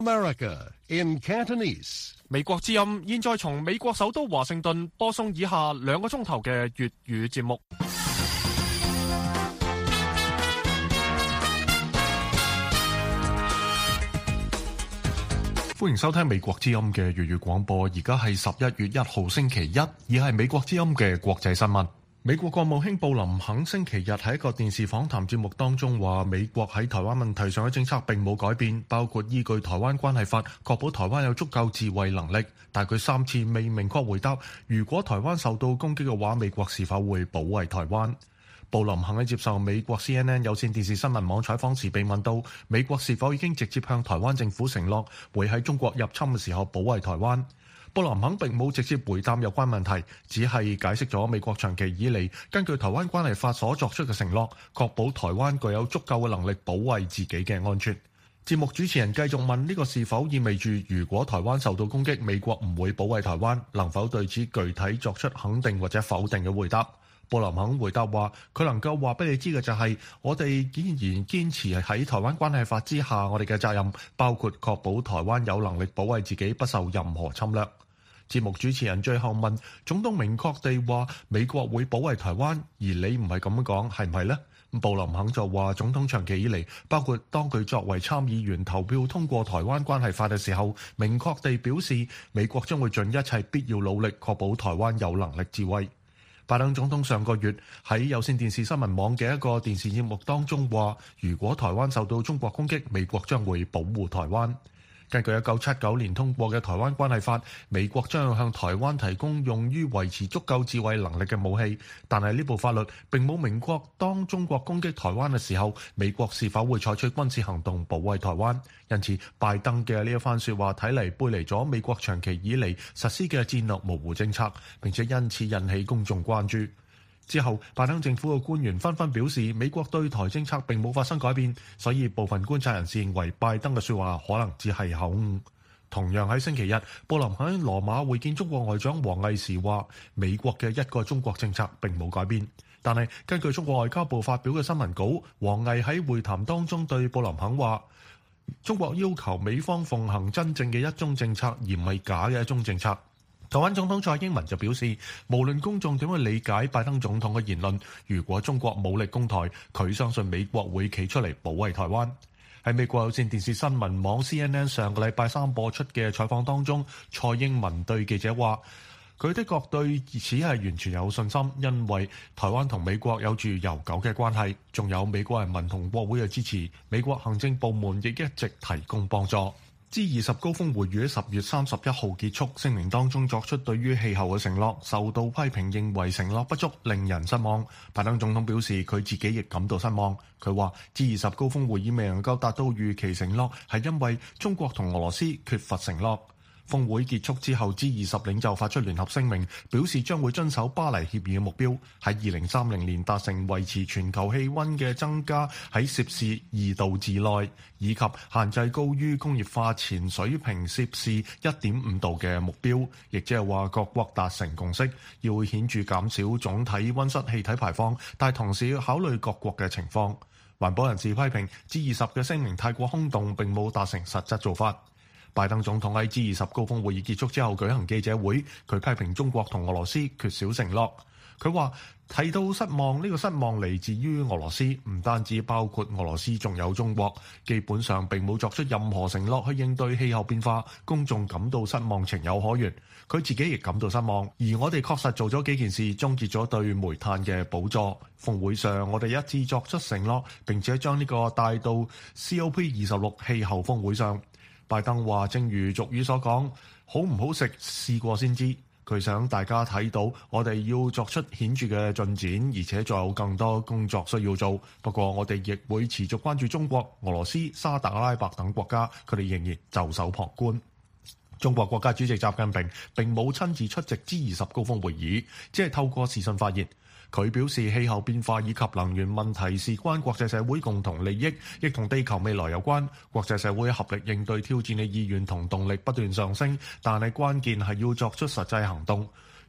America in Cantonese。 美國之音現在從美國首都華盛頓播送以下2個鐘頭嘅粵語節目。歡迎收聽美國之音嘅粵語廣播，而家係11月1號星期一，而係美國之音嘅國際新聞。美國國務卿布林肯星期日喺一個電視訪談節目當中話，美國喺台灣問題上嘅政策並冇改變，包括依據台灣關係法確保台灣有足夠自衛能力，但佢3次未明確回答如果台灣受到攻擊嘅話，美國是否會保衛台灣。布林肯喺接受美國 CNN 有線電視新聞網採訪時被問到美國是否已經直接向台灣政府承諾會喺中國入侵嘅時候保衛台灣。布林肯並冇直接回答有關問題，只係解釋咗美國長期以嚟根據台灣關係法所作出嘅承諾，確保台灣具有足夠嘅能力保衛自己嘅安全。節目主持人繼續問呢個是否意味住如果台灣受到攻擊，美國唔會保衛台灣，能否對此具體作出肯定或者否定嘅回答？布林肯回答話，佢能夠話俾你知嘅就係，我哋依然堅持喺台灣關係法之下，我哋嘅責任包括確保台灣有能力保衛自己不受任何侵略。節目主持人最後問，總統明確地話美國會保衛台灣，而你唔係咁樣講，係唔係呢？布林肯就話，總統長期以嚟，包括當佢作為參議員投票通過台灣關係法嘅時候，明確地表示美國將會盡一切必要努力確保台灣有能力自衛。拜登總統上個月喺有線電視新聞網嘅一個電視節目當中話，如果台灣受到中國攻擊，美國將會保護台灣。根據1979年通過嘅台灣關係法，美國將要向台灣提供用於維持足夠自衛能力嘅武器，但係呢部法律並冇明確當中國攻擊台灣嘅時候，美國是否會採取軍事行動保衛台灣。因此，拜登嘅呢一番說話睇嚟背離咗美國長期以嚟實施嘅戰略模糊政策，並且因此引起公眾關注。之後，拜登政府嘅官員紛紛表示，美國對台政策並冇發生改變，所以部分觀察人士認為拜登嘅說話可能只係口誤。同樣喺星期日，布林肯喺羅馬會見中國外長王毅時話，美國嘅一個中國政策並冇改變。但係根據中國外交部發表嘅新聞稿，王毅喺會談當中對布林肯話，中國要求美方奉行真正嘅一中政策，而唔係假嘅一中政策。台灣總統蔡英文就表示，無論公眾點樣理解拜登總統嘅言論，如果中國武力攻台，佢相信美國會企出嚟保衛台灣。喺美國有線電視新聞網 CNN 上個禮拜3播出嘅採訪當中，蔡英文對記者話，佢的確對此係完全有信心，因為台灣同美國有住悠久嘅關係，仲有美國人民同國會嘅支持，美國行政部門亦一直提供幫助。G20 高峰會於10月31號結束，聲明當中作出對於氣候嘅承諾，受到批評，認為承諾不足，令人失望。拜登總統表示佢自己亦感到失望。佢話 G20 高峰會議未能夠達到預期承諾，係因為中國同俄羅斯缺乏承諾。峰會結束之後 ，G20 領袖發出聯合聲明，表示將會遵守巴黎協議嘅目標，喺2030年達成維持全球氣溫嘅增加喺攝氏2度之內，以及限制高於工業化前水平攝氏1.5度嘅目標，亦即係話各國達成共識，要顯著減少總體溫室氣體排放，但同時要考慮各國嘅情況。環保人士批評 G20 嘅聲明太過空洞，並冇達成實質做法。拜登總統喺 G20 高峰會議結束之後舉行記者會，佢批評中國同俄羅斯缺少承諾。佢話提到失望，呢個失望嚟自於俄羅斯，唔單止包括俄羅斯，仲有中國，基本上並冇作出任何承諾去應對氣候變化，公眾感到失望情有可原。佢自己亦感到失望，而我哋確實做咗幾件事，終結咗對煤炭嘅補助。峰會上，我哋一致作出承諾，並且將呢個帶到 COP26 氣候峰會上。拜登話，正如俗語所講，好唔好食試過先知。佢想大家睇到我哋要作出顯著嘅進展，而且仲有更多工作需要做。不過我哋亦會持續關注中國、俄羅斯、沙特阿拉伯等國家，佢哋仍然袖手旁觀。中國國家主席習近平並冇親自出席 G20 高峰會議，只係透過視訊發言。佢表示，氣候變化以及能源問題事關國際社會共同利益，亦同地球未來有關。國際社會合力應對挑戰嘅意願同動力不斷上升，但係關鍵係要作出實際行動。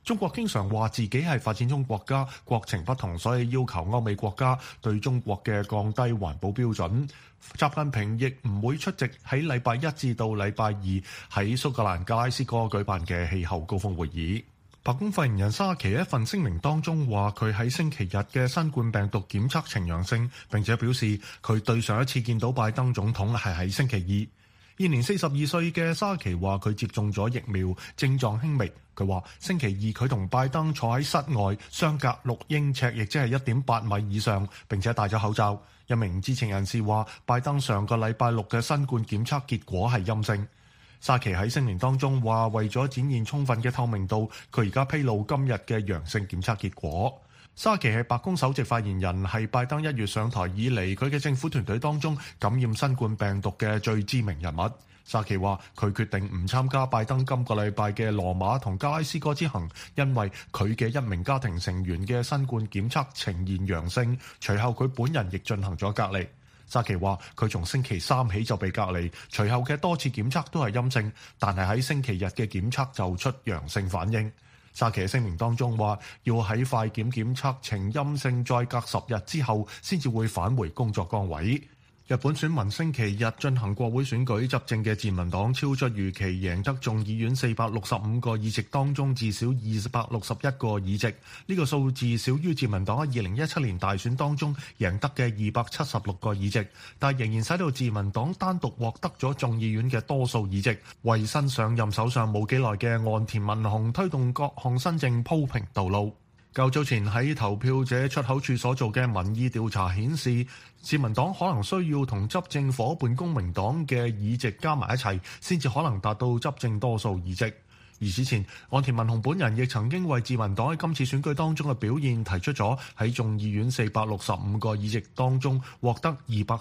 中國經常話自己係發展中國家，國情不同，所以要求歐美國家對中國嘅降低環保標準。習近平亦唔會出席喺禮拜一至到禮拜二喺蘇格蘭格拉斯哥舉辦嘅氣候高峰會議。白宮發言人沙奇一份聲明當中話，佢喺星期日嘅新冠病毒檢測呈陽性，並且表示佢對上一次見到拜登總統係喺星期二。現年42歲嘅沙奇話佢接種咗疫苗，症狀輕微。佢話星期二佢同拜登坐喺室外，相隔6英尺，亦即係1.8米以上，並且戴咗口罩。一名知情人士話，拜登上個禮拜六嘅新冠檢測結果係陰性。沙奇喺聲明當中話，為咗展現充分嘅透明度，佢而家披露今日嘅陽性檢測結果。沙奇係白宮首席發言人，係拜登1月上台以嚟佢嘅政府團隊當中感染新冠病毒嘅最知名人物。沙奇話佢決定唔參加拜登今個禮拜嘅羅馬同格拉斯哥之行，因為佢嘅一名家庭成員嘅新冠檢測呈現陽性，隨後佢本人亦進行咗隔離。沙奇話佢從星期三起就被隔離，隨後嘅多次檢測都係陰性，但係喺星期日嘅檢測就出陽性反應。沙奇喺聲明當中話，要喺快檢檢測呈陰性，再隔10日之後先至會返回工作崗位。日本選民星期日進行國會選舉，執政嘅自民黨超出預期，贏得眾議院465個議席當中至少261個議席，呢個數字少於自民黨喺2017年大選當中贏得嘅276個議席，但仍然使到自民黨單獨獲得咗眾議院嘅多數議席，為新上任首相冇幾耐嘅岸田文雄推動各項新政鋪平道路。較早前喺投票者出口處所做嘅民意調查顯示，自民黨可能需要同執政夥伴公明黨嘅議席加埋一齊，先至可能達到執政多數議席。而此前，岸田文雄本人亦曾經為自民黨喺今次選舉當中嘅表現提出咗喺眾議院465個議席當中獲得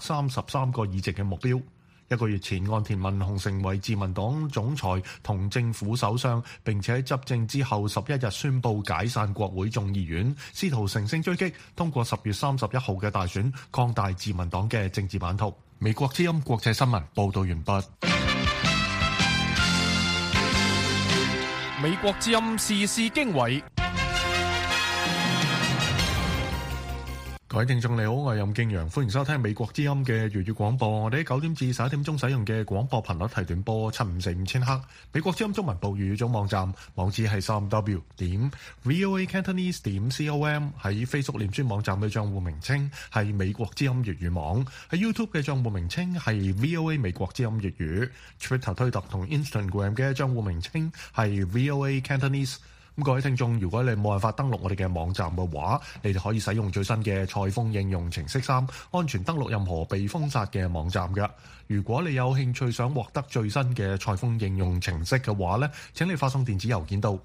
233個議席嘅目標。1個月前，岸田文雄成為自民黨總裁同政府首相，並且喺執政之後11日宣布解散國會眾議院，試圖乘勝追擊，通過10月31號嘅大選，擴大自民黨嘅政治版圖。美國之音國際新聞報道完畢。 美國之音時事經緯。 各位聽眾你好，我係任敬陽，歡迎收聽美國之音嘅粵語廣播。我哋喺9點至11點鐘使用嘅廣播頻率係短波7545千赫。美國之音中文部粵語總網站網址係3w.voacantonese.com， 喺 Facebook 臉書網站嘅賬戶名稱係美國之音粵語網，喺 YouTube 嘅賬戶名稱係 VOA 美國之音粵語， Twitter 推特同 Instagram 嘅賬戶名稱係 VOA Cantonese。各位聽眾，如果你冇辦法登錄我哋嘅網站嘅話，你哋可以使用最新嘅蔡豐應用程式3，安全登錄任何被封殺嘅網站嘅。如果你有興趣想獲得最新嘅蔡豐應用程式嘅話咧，請你發送電子郵件到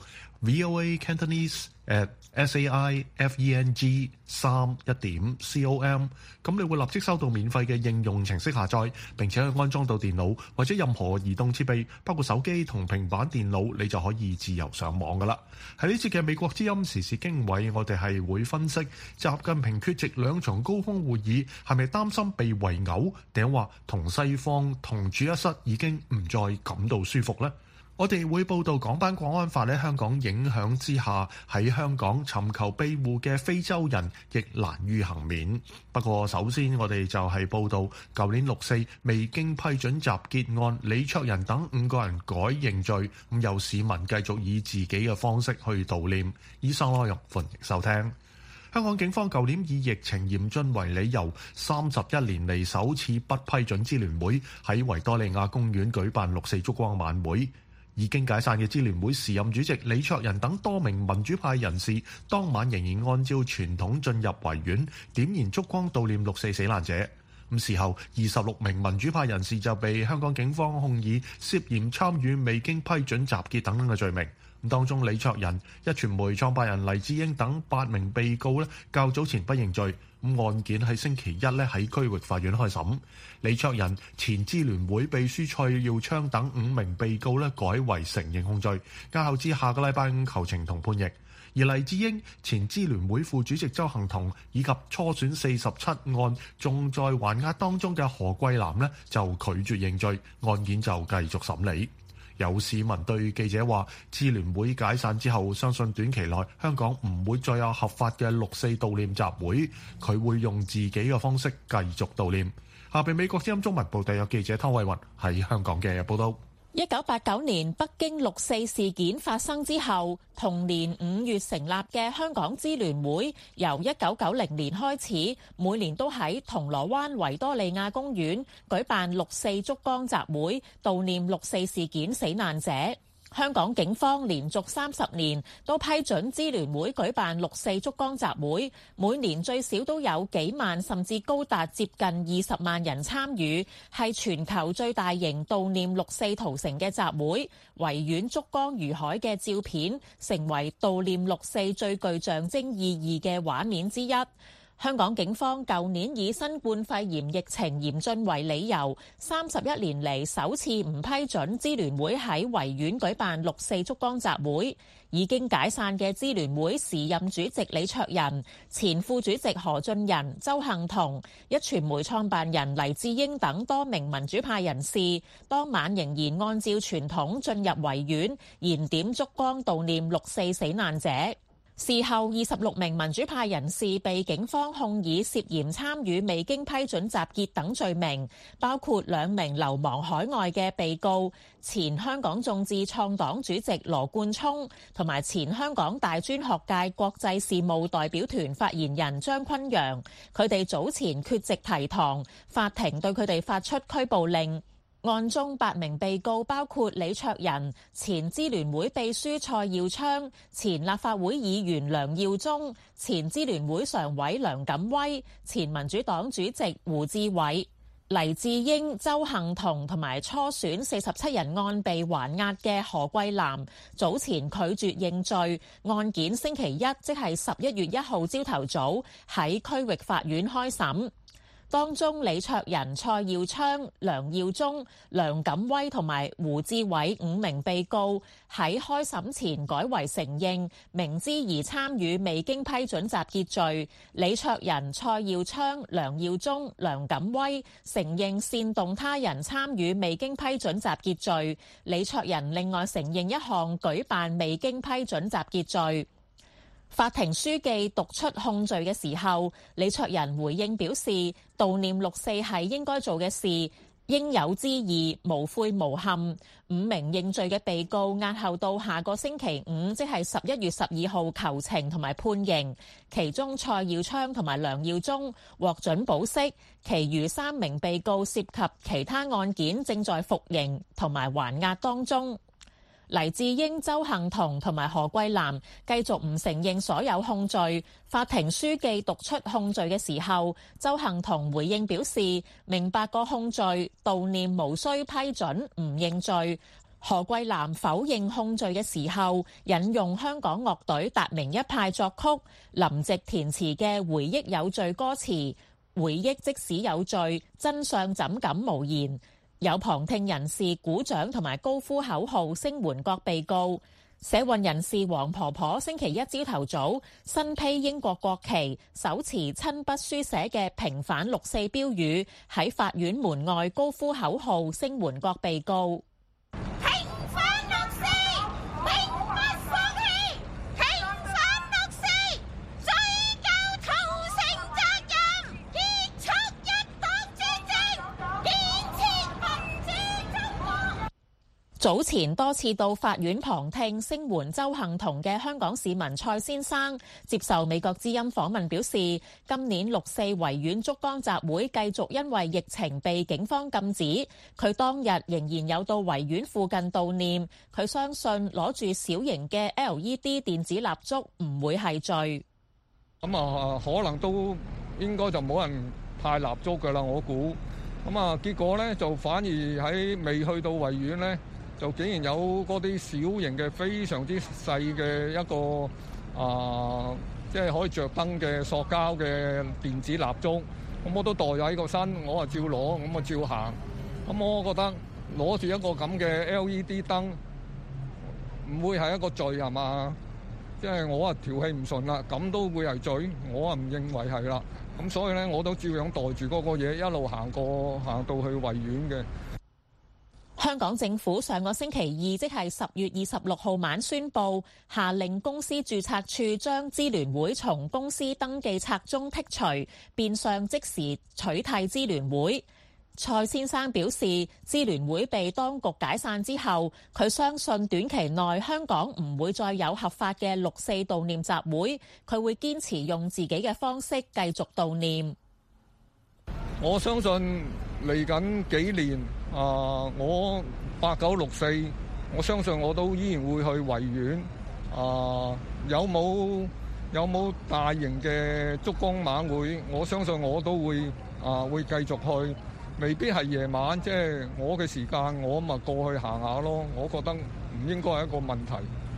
voacantonese@saifeng3.com， 咁你會立即收到免費嘅應用程式下載，並且去安裝到電腦或者任何移動設備，包括手機同平板電腦，你就可以自由上網噶啦。喺呢節嘅美國之音時事經緯，我哋係會分析習近平缺席2場高峰會議，係咪擔心被圍毆，定話同西方同處一室已經唔再感到舒服呢？我哋會報道港版國安法喺香港影響之下，喺香港尋求庇護嘅非洲人亦難於幸免。不過首先我哋就係報道舊年6、4未經批准集結案，李卓人等5個人改認罪，咁有市民繼續以自己嘅方式去悼念。以上內容歡迎收聽。香港警方舊年以疫情嚴峻為理由，31年嚟首次不批准支聯會喺維多利亞公園舉辦6、4燭光晚會。已經解散嘅支聯會時任主席李卓人等多名民主派人士，當晚仍然按照傳統進入維園點燃燭光悼念6、4死難者。咁事後26名民主派人士就被香港警方控以涉嫌參與未經批准集結等等嘅罪名。當中李卓人、壹傳媒創辦人黎智英等8名被告較早前不認罪。案件喺星期一喺區域法院開審。李卓人、前支聯會秘書蔡耀昌等5名被告改為承認控罪，押後至下個禮拜5求情同判刑。而黎智英、前支聯會副主席周幸彤以及初選47案仲在還押當中嘅何桂藍就拒絕認罪，案件就繼續審理。 有市民對記者話，支聯會解散之後，相信短期內香港唔會再有合法嘅六四悼念集會，佢會用自己嘅方式繼續悼念。下邊美國之音中文部特約記者湯慧雲喺香港嘅報道。 1989年北京六四事件發生之後，同年5月成立嘅香港支聯會，由1990年開始，每年都喺銅鑼灣維多利亞公園舉辦六四燭光集會，悼念六四事件死難者。香港警方連續30年都批准支聯會舉辦六四燭光集會，每年最少都有幾萬甚至高達接近20萬人參與，係全球最大型悼念六四屠城嘅集會。維園燭光如海嘅照片成為悼念六四最具象徵意義嘅畫面之一。香港警方舊年以新冠肺炎疫情嚴峻為理由，31年嚟首次唔批准支聯會喺維園舉辦六四燭光集會。已經解散嘅支聯會時任主席李卓人、前副主席何俊仁、鄒幸彤、壹傳媒創辦人黎智英等多名民主派人士，當晚仍然按照傳統進入維園燃點燭光悼念六四死難者。事後26名民主派人士被警方控以涉嫌參與未經批准集結等罪名，包括2名流亡海外嘅被告，前香港眾志創黨主席羅冠聰同埋前香港大專學界國際事務代表團發言人張崑陽。佢哋早前缺席提堂，法庭對佢哋發出拘捕令。案中8名被告包括李卓人、前支聯會秘書蔡耀昌、前立法會議員梁耀忠、前支聯會常委梁錦威、前民主黨主席胡志偉、黎智英、鄒幸彤同埋初選47人案被還押嘅何桂藍，早前拒絕認罪，案件星期一即係11月1號朝頭早喺區域法院開審。當中李卓人、蔡耀昌、梁耀忠、梁錦威同埋胡志偉5名被告喺開審前改為承認明知而參與未經批准集結罪。李卓人、蔡耀昌、梁耀忠、梁錦威承認煽動他人參與未經批准集結罪。李卓人另外承認一項舉辦未經批准集結罪。法庭書記讀出控罪嘅時候，李卓人回應表示，悼念六四係應該做嘅事，應有之義，無悔無憾。5名認罪嘅被告押後到下個星期5，即係11月12號求情同埋判刑。其中蔡耀昌同埋梁耀忠獲准保釋，其餘3名被告涉及其他案件正在服刑同埋還押當中。黎智英、鄒幸彤同埋何桂藍繼續唔承認所有控罪。法庭書記讀出控罪嘅時候，鄒幸彤回應表示明白個控罪，悼念無需批准，唔認罪。何桂藍否認控罪嘅時候，引用香港樂隊達明一派作曲、林夕填詞嘅《回憶有罪》歌詞，回憶即使有罪，真相怎敢無言。有旁聽人士鼓掌同埋高呼口號聲援各被告。社運人士黃婆婆星期一朝頭早身披英國國旗，手持親筆書寫嘅平反六四標語，喺法院門外高呼口號聲援各被告。早前多次到法院旁聽聲援鄒幸彤嘅香港市民蔡先生接受美國之音訪問表示，今年六四維園燭光集會繼續因為疫情被警方禁止，佢當日仍然有到維園附近悼念。佢相信攞住小型嘅 LED 電子蠟燭唔會係罪。 咁可能都應該就冇人派蠟燭㗎啦，我估。結果呢，就反而喺未去到維園呢，就竟然有嗰啲小型嘅非常之細嘅一個即係可以着燈嘅塑膠嘅電子蠟燭，咁我都袋喺個身，我照攞，咁照行。咁我覺得攞住一個咁嘅 LED 燈，唔會係一個罪係嘛？即係我調氣唔順啦，咁都會係罪，我唔認為係啦。咁所以咧，我都照樣袋住嗰個嘢一路行到去維園嘅。 香港政府上個星期二，即係10月26號晚宣布，下令公司註冊處將支聯會從公司登記冊中剔除，變相即時取締支聯會。蔡先生表示，支聯會被當局解散之後，佢相信短期內香港唔會再有合法嘅六四悼念集會，佢會堅持用自己嘅方式繼續悼念。 我相信嚟緊幾年我8、9、6、4，我相信我都依然會去維園。有冇大型嘅燭光晚會？我相信我都會繼續去，未必係夜晚，即係我嘅時間，我咪過去行下咯。我覺得唔應該係一個問題。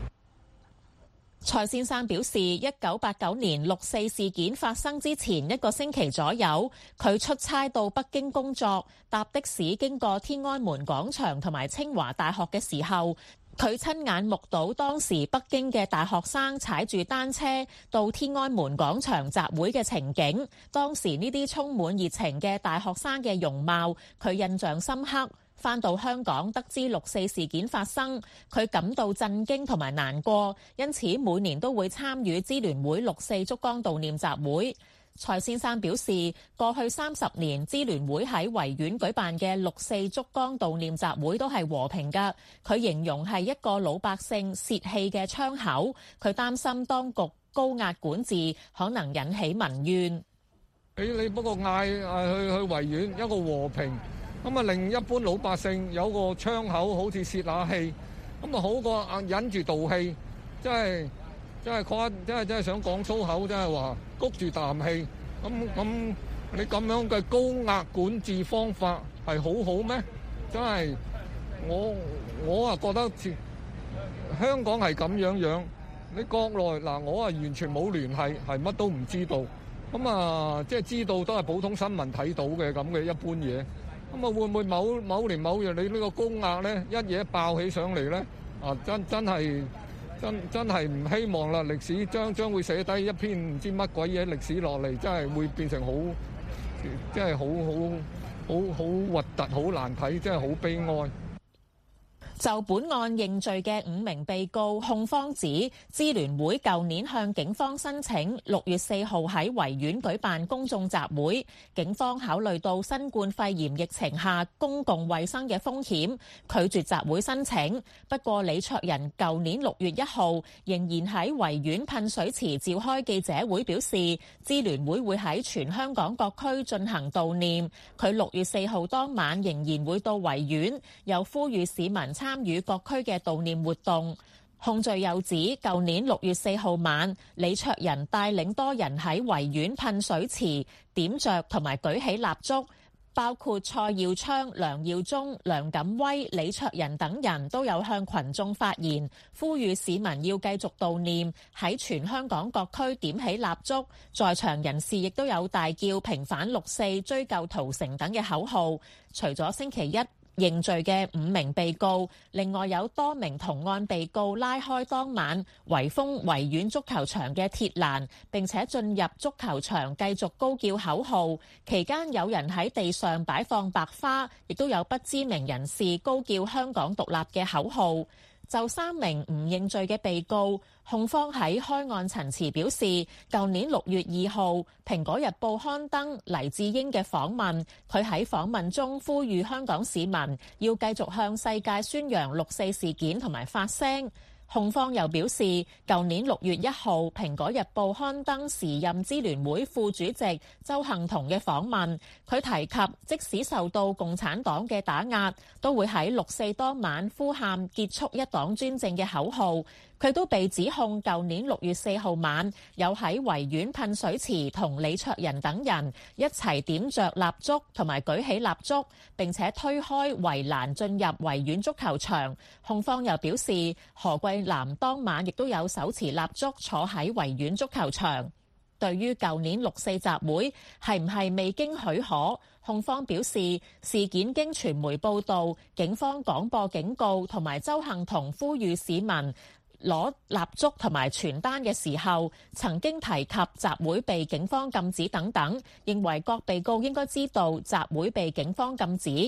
蔡先生表示，1989年六四事件發生之前1個星期左右，佢出差到北京工作，搭的士經過天安門廣場同埋清華大學嘅時候，佢親眼目睹當時北京嘅大學生踩住單車到天安門廣場集會嘅情景。當時呢啲充滿熱情嘅大學生嘅容貌，佢印象深刻。返到香港得知六四事件發生，佢感到震驚同埋難過，因此每年都會參與支聯會六四燭光悼念集會。蔡先生表示，過去30年支聯會喺維園舉辦嘅六四燭光悼念集會都係和平㗎。佢形容係一個老百姓泄氣嘅窗口，佢擔心當局高壓管治可能引起民怨。 你不過嗌去維園一個和平，咁令一般老百姓有個窗口，好似泄下氣，咁好過忍住道氣，真係想講粗口，真係話谷住啖氣。咁你咁樣嘅高壓管治方法係好好咩？真係我覺得香港係咁樣，你國內我完全冇聯繫，係乜都唔知道。即係知道都係普通新聞睇到嘅咁嘅一般嘢。會唔會某年某月你呢個高壓咧一嘢爆起上嚟咧？真係唔希望啦！歷史將會寫低一篇唔知乜鬼嘢歷史落嚟，真係會變成真係好核突、好難睇，真係好悲哀。 就本案認罪嘅5名被告，控方指支聯會舊年向警方申請6月4號喺維園舉辦公眾集會，警方考慮到新冠肺炎疫情下公共衛生嘅風險，拒絕集會申請。不過李卓人舊年6月1號仍然喺維園噴水池召開記者會，表示支聯會會喺全香港各區進行悼念。佢6月4號當晚仍然會到維園，又呼籲市民參與各區嘅悼念活動。控罪又指，舊年6月4號晚，李卓人帶領多人喺維園噴水池點着同埋舉起蠟燭，包括蔡耀昌、梁耀忠、梁錦威、李卓人等人都有向群眾發言，呼籲市民要繼續悼念，喺全香港各區點起蠟燭。在場人士亦都有大叫平反六四、追究屠城等嘅口號。除咗星期一認罪嘅5名被告，另外有多名同案被告拉開當晚圍封維園足球場嘅鐵欄，並且進入足球場繼續高叫口號。期間有人喺地上擺放白花，亦都有不知名人士高叫香港獨立嘅口號。就3名唔認罪嘅被告，控方喺開案陳詞表示，舊年6月2號，《蘋果日報》刊登黎智英嘅訪問，佢喺訪問中呼籲香港市民要繼續向世界宣揚六四事件同埋發聲。控方又表示，舊年6月1號，《蘋果日報》刊登時任支聯會副主席鄒幸彤嘅訪問，佢提及即使受到共產黨嘅打壓，都會喺六四當晚呼喊結束一黨專政嘅口號。佢都被指控舊年6月4號晚有喺維園噴水池同李卓人等人一齊點着蠟燭同埋舉起蠟燭，並且推開圍欄進入維園足球場。控方又表示，何桂藍當晚亦都有手持蠟燭坐喺維園足球場。對於舊年六四集會係唔係未經許可，控方表示事件經傳媒報導，警方廣播警告同埋鄒幸彤呼籲市民攞蠟燭同埋傳單嘅時候，曾經提及集會被警方禁止等等，認為各被告應該知道集會被警方禁止。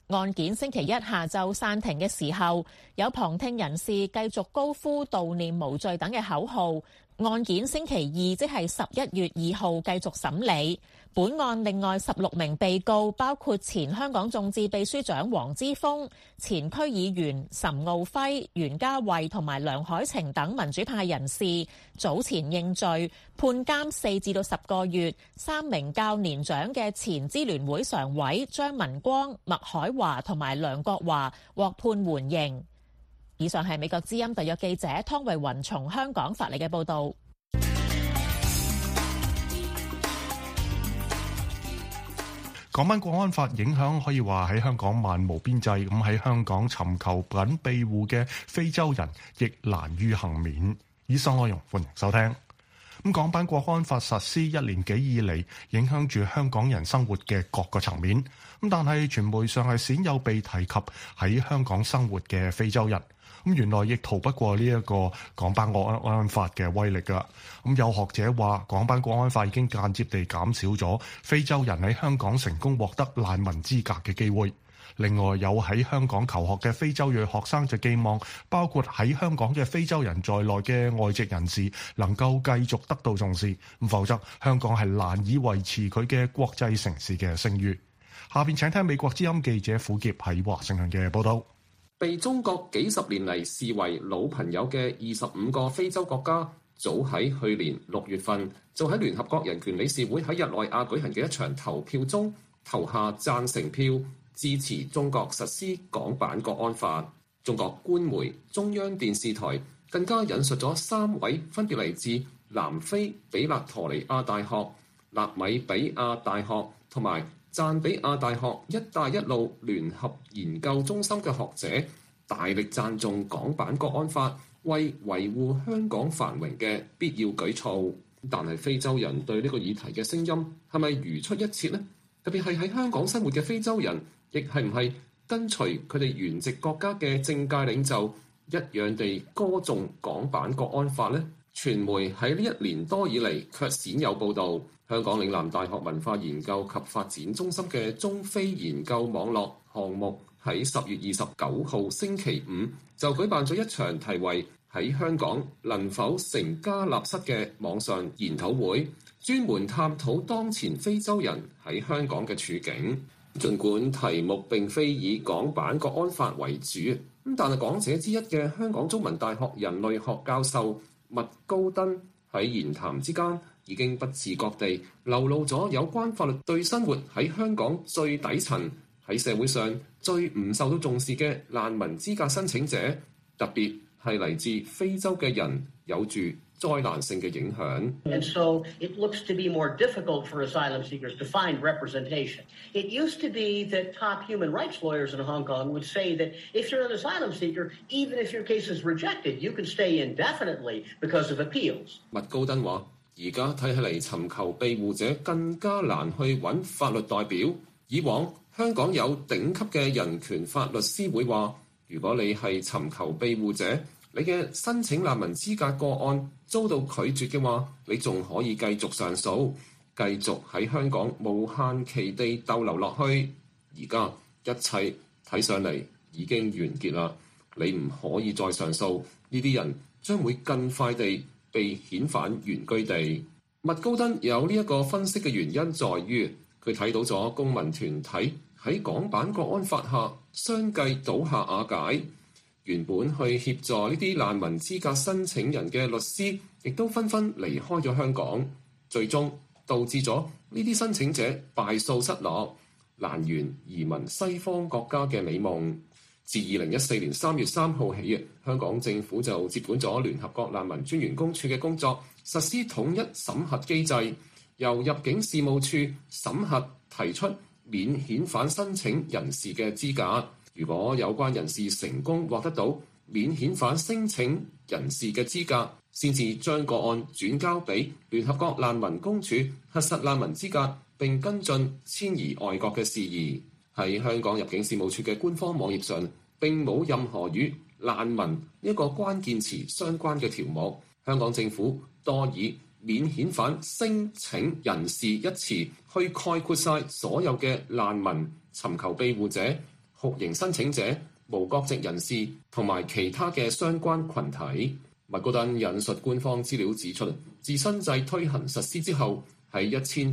案件星期一下晝散庭嘅時候，有旁聽人士繼續高呼悼念無罪等嘅口號。案件星期二即係11月2號繼續審理。本案另外16名被告包括前香港眾志秘書長黃之鋒、前區議員岑敖暉、袁嘉蔚同埋梁海晴等民主派人士，早前認罪，判監4至到10個月。3名較年長嘅前支聯會常委張文光、麥海華同埋梁國華獲判緩刑。以上係美國之音特約記者湯慧雲從香港發嚟嘅報導。 港版國安法影響可以話喺香港漫無邊際，咁喺香港尋求緊庇護嘅非洲人亦難於幸免。以上內容歡迎收聽。港版國安法實施1年幾以嚟，影響住香港人生活嘅各個層面。但係傳媒上係鮮有被提及喺香港生活嘅非洲人。原來亦逃不過呢一個港版國安法嘅威力㗎。有學者話，港版國安法已經間接地減少咗非洲人喺香港成功獲得難民資格嘅機會。另外，有喺香港求學嘅非洲裔學生就寄望，包括喺香港嘅非洲人在內嘅外籍人士能夠繼續得到重視，否則香港係難以維持佢嘅國際城市嘅聲譽。下邊請聽美國之音記者虎傑喺華盛頓嘅報道。 被中國幾十年嚟視為老朋友嘅25個非洲國家，早喺去年6月份就喺聯合國人權理事會喺日內瓦舉行嘅一場投票中投下贊成票，支持中國實施港版國安法。中國官媒中央電視台更加引述咗3位分別嚟自南非比勒陀利亞大學、納米比亞大學同埋贊比亞大學一帶一路聯合研究中心嘅學者，大力讚頌港版國安法為維護香港繁榮嘅必要舉措。但係非洲人對呢個議題嘅聲音係咪如出一轍呢？特別係喺香港生活嘅非洲人，亦係唔係跟隨佢哋原籍國家嘅政界領袖一樣地歌頌港版國安法呢？傳媒喺呢1年多以嚟卻鮮有報導。香港嶺南大學文化研究及發展中心嘅中非研究網絡項目喺10月29號星期五就舉辦咗一場題為喺香港能否成家立室嘅網上研討會，專門探討當前非洲人喺香港嘅處境。儘管題目並非以港版國安法為主，但係講者之一嘅香港中文大學人類學教授麥高登喺言談之間已經不自覺地流露咗有關法律對生活喺香港最底層、喺社會上最唔受到重視嘅難民資格申請者，特別係嚟自非洲嘅人，有住災難性嘅影響。 And so it looks to be more difficult for asylum seekers to find representation. It used to be that top human rights lawyers in Hong Kong would say that if you're an asylum seeker, even if your case is rejected, you can stay indefinitely because of appeals. 麥高登話：而家睇起嚟，尋求庇護者更加難去揾法律代表。以往香港有頂級嘅人權法律師會話，如果你係尋求庇護者，你嘅申請難民資格個案遭到拒絕嘅話，你仲可以繼續上訴，繼續喺香港無限期地逗留落去。而家一切睇上嚟已經完結啦，你唔可以再上訴，呢啲人將會更快地被遣返原居地。麥高登有呢一個分析嘅原因在於，佢睇到咗公民團體喺港版國安法下相繼倒下瓦解，原本去協助呢啲難民資格申請人嘅律師，亦都紛紛離開咗香港，最終導致咗呢啲申請者敗訴失落，難圓移民西方國家嘅美夢。自2014年3月3號起，香港政府就接管咗聯合國難民專員公署嘅工作，實施統一審核機制，由入境事務處審核提出免遣返申請人士嘅資格。如果有關人士成功獲得到免遣返申請人士嘅資格，先至將個案轉交俾聯合國難民公署核實難民資格，並跟進遷移外國嘅事宜。喺香港入境事務處嘅官方網頁上，並冇任何與難民一個關鍵詞相關嘅條目。香港政府多以免遣返申請人士一詞去概括晒所有嘅難民尋求庇護者， 酷刑申請者、無國籍人士同埋其他嘅相關群體。麥高登引述官方資料指出，自新制推行實施之後，喺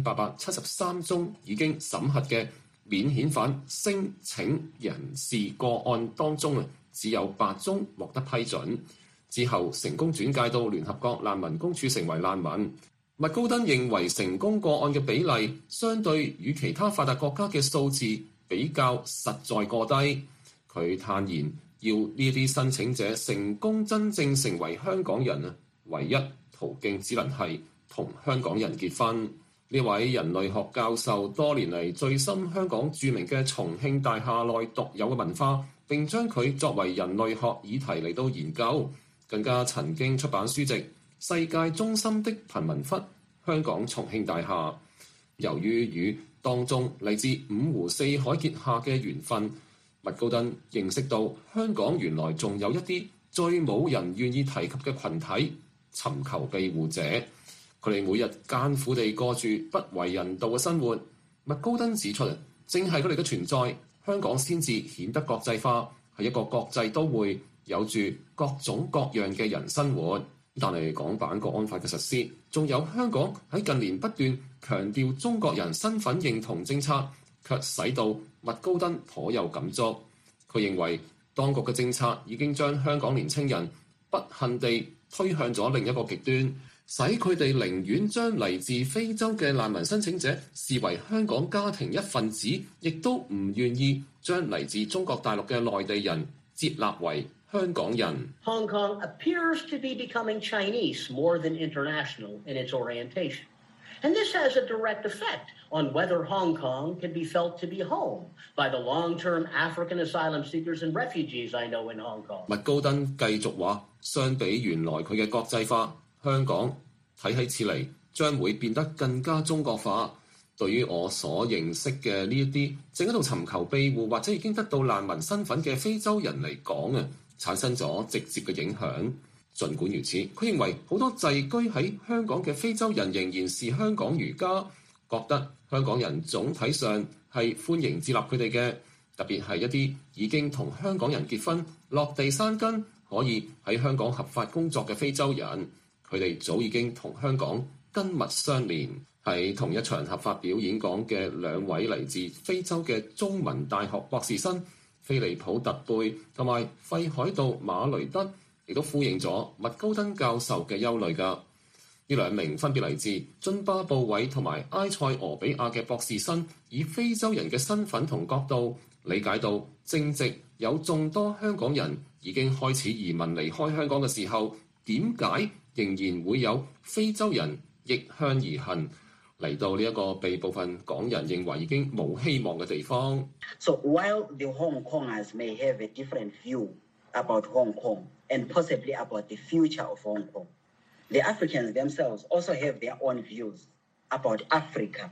1873宗已經審核嘅免遣返申請人士個案當中只有8宗獲得批准，之後成功轉介到聯合國難民公署成為難民。麥高登認為成功個案嘅比例相對與其他發達國家嘅數字比較實在過低。佢坦言，要呢啲申請者成功真正成為香港人唯一途徑只能係同香港人結婚。呢位人類學教授多年嚟醉心香港著名嘅重慶大廈內獨有嘅文化，並將佢作為人類學議題嚟到研究，更加曾經出版書籍《世界中心的貧民窟：香港重慶大廈》。由於與當中嚟自五湖四海結下嘅緣分，麥高登認識到香港原來仲有一啲最冇人願意提及嘅群體——尋求庇護者。佢哋每日艱苦地過住不為人道嘅生活。麥高登指出，正係佢哋嘅存在，香港先至顯得國際化，係一個國際都會，有住各種各樣嘅人生活。但係港版國安法嘅實施，仲有香港喺近年不斷強調中國人身份認同政策，卻使到麥高登頗有感觸。佢認為當局嘅政策已經將香港年青人不幸地推向咗另一個極端，使佢哋寧願將嚟自非洲嘅難民申請者視為香港家庭一份子，亦都唔願意將嚟自中國大陸嘅內地人接納為香港人。 Hong Kong appears to be becoming Chinese more than international in its orientation. And this has a direct effect on whether Hong Kong can be felt to be home by the long-term African asylum seekers and refugees I know in Hong Kong. 麥高登繼續話，相比原來佢嘅國際化，香港睇起嚟將會變得更加中國化。對於我所認識嘅呢一啲正喺度尋求庇護或者已經得到難民身份嘅非洲人嚟講產生咗直接嘅影響。儘管如此，佢認為好多滯居喺香港嘅非洲人仍然視香港如家，覺得香港人總體上係歡迎接納佢哋嘅，特別係一啲已經同香港人結婚、落地生根，可以喺香港合法工作嘅非洲人，佢哋早已經同香港根脈相連。喺同一場合發表演講嘅兩位嚟自非洲嘅中文大學博士生菲利普特貝同埋費海道馬雷德，亦都呼應咗麥高登教授嘅憂慮㗎。呢兩名分別嚟自津巴布韋同埋埃塞俄比亞嘅博士生，以非洲人嘅身份同角度理解到，正值有眾多香港人已經開始移民離開香港嘅時候，點解仍然會有非洲人逆向而行嚟到呢一個被部分港人認為已經冇希望嘅地方。 So while the Hong Kongers may have a different view about Hong Kong and possibly about the future of Hong Kong, the Africans themselves also have their own views about Africa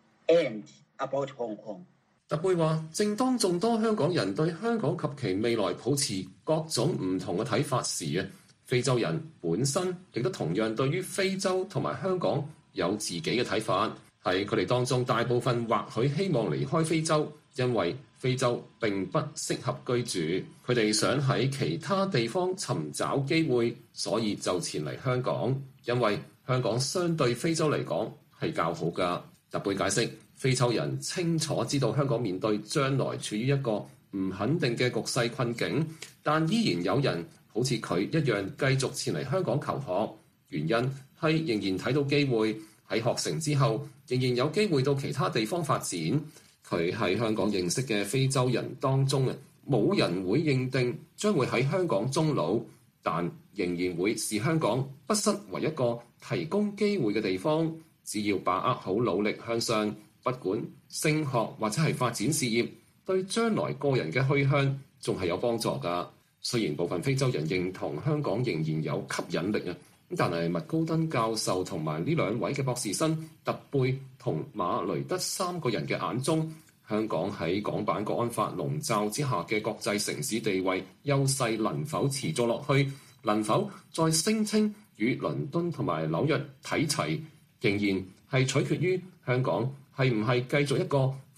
and about Hong Kong. 特貝話，正當眾多香港人對香港及其未來抱持各種唔同嘅睇法時非洲人本身亦都同樣對於非洲同埋香港有自己嘅睇法。喺佢哋當中，大部分或許希望離開非洲，因為非洲並不適合居住，佢哋想喺其他地方尋找機會，所以就前嚟香港，因為香港相對非洲嚟講係較好㗎。特貝解釋，非洲人清楚知道香港面對將來處於一個唔肯定嘅局勢困境，但依然有人好似佢一樣繼續前嚟香港求學，原因係仍然睇到機會，喺學成之後仍然有機會到其他地方發展。佢喺香港認識嘅非洲人當中冇人會認定將會喺香港終老，但仍然會視香港不失為一個提供機會嘅地方。只要把握好努力向上，不管升學或者係發展事業，對將來個人嘅去向仲係有幫助㗎。雖然部分非洲人認同香港仍然有吸引力但係麥高登教授同埋呢兩位嘅博士生特貝同馬雷德三個人嘅眼中，香港喺港版國安法籠罩之下嘅國際城市地位優勢能否持續落去，能否再聲稱與倫敦同埋紐約睇齊，仍然係取決於香港係唔係繼續一個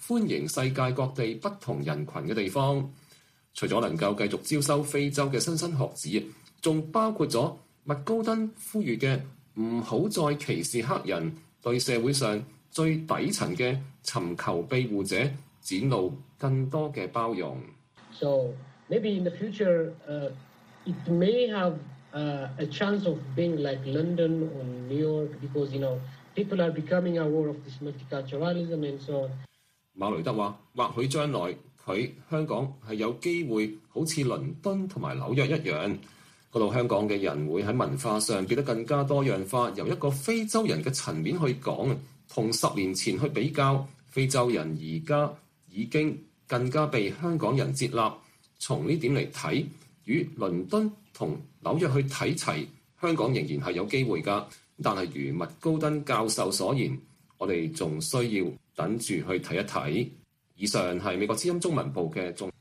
歡迎世界各地不同人群嘅地方。除咗能夠繼續招收非洲嘅莘莘學子，仲包括咗麥高登呼籲嘅唔好再歧視黑人，對社會上最底層嘅尋求庇護者展露更多嘅包容。 So maybe in the future, it may have a chance of being like London or New York, because people are becoming aware of this multiculturalism and so on. 馬雷德話：或許將來佢香港係有機會好似倫敦同埋紐約一樣，嗰度香港嘅人會喺文化上變得更加多樣化，由一個非洲人嘅層面去講，同10年前去比較，非洲人而家已經更加被香港人接納。從呢點嚟睇，與倫敦同紐約去睇齊，香港仍然係有機會㗎。但係如麥高登教授所言，我哋仲需要等住去睇一睇。以上係美國之音中文部嘅中。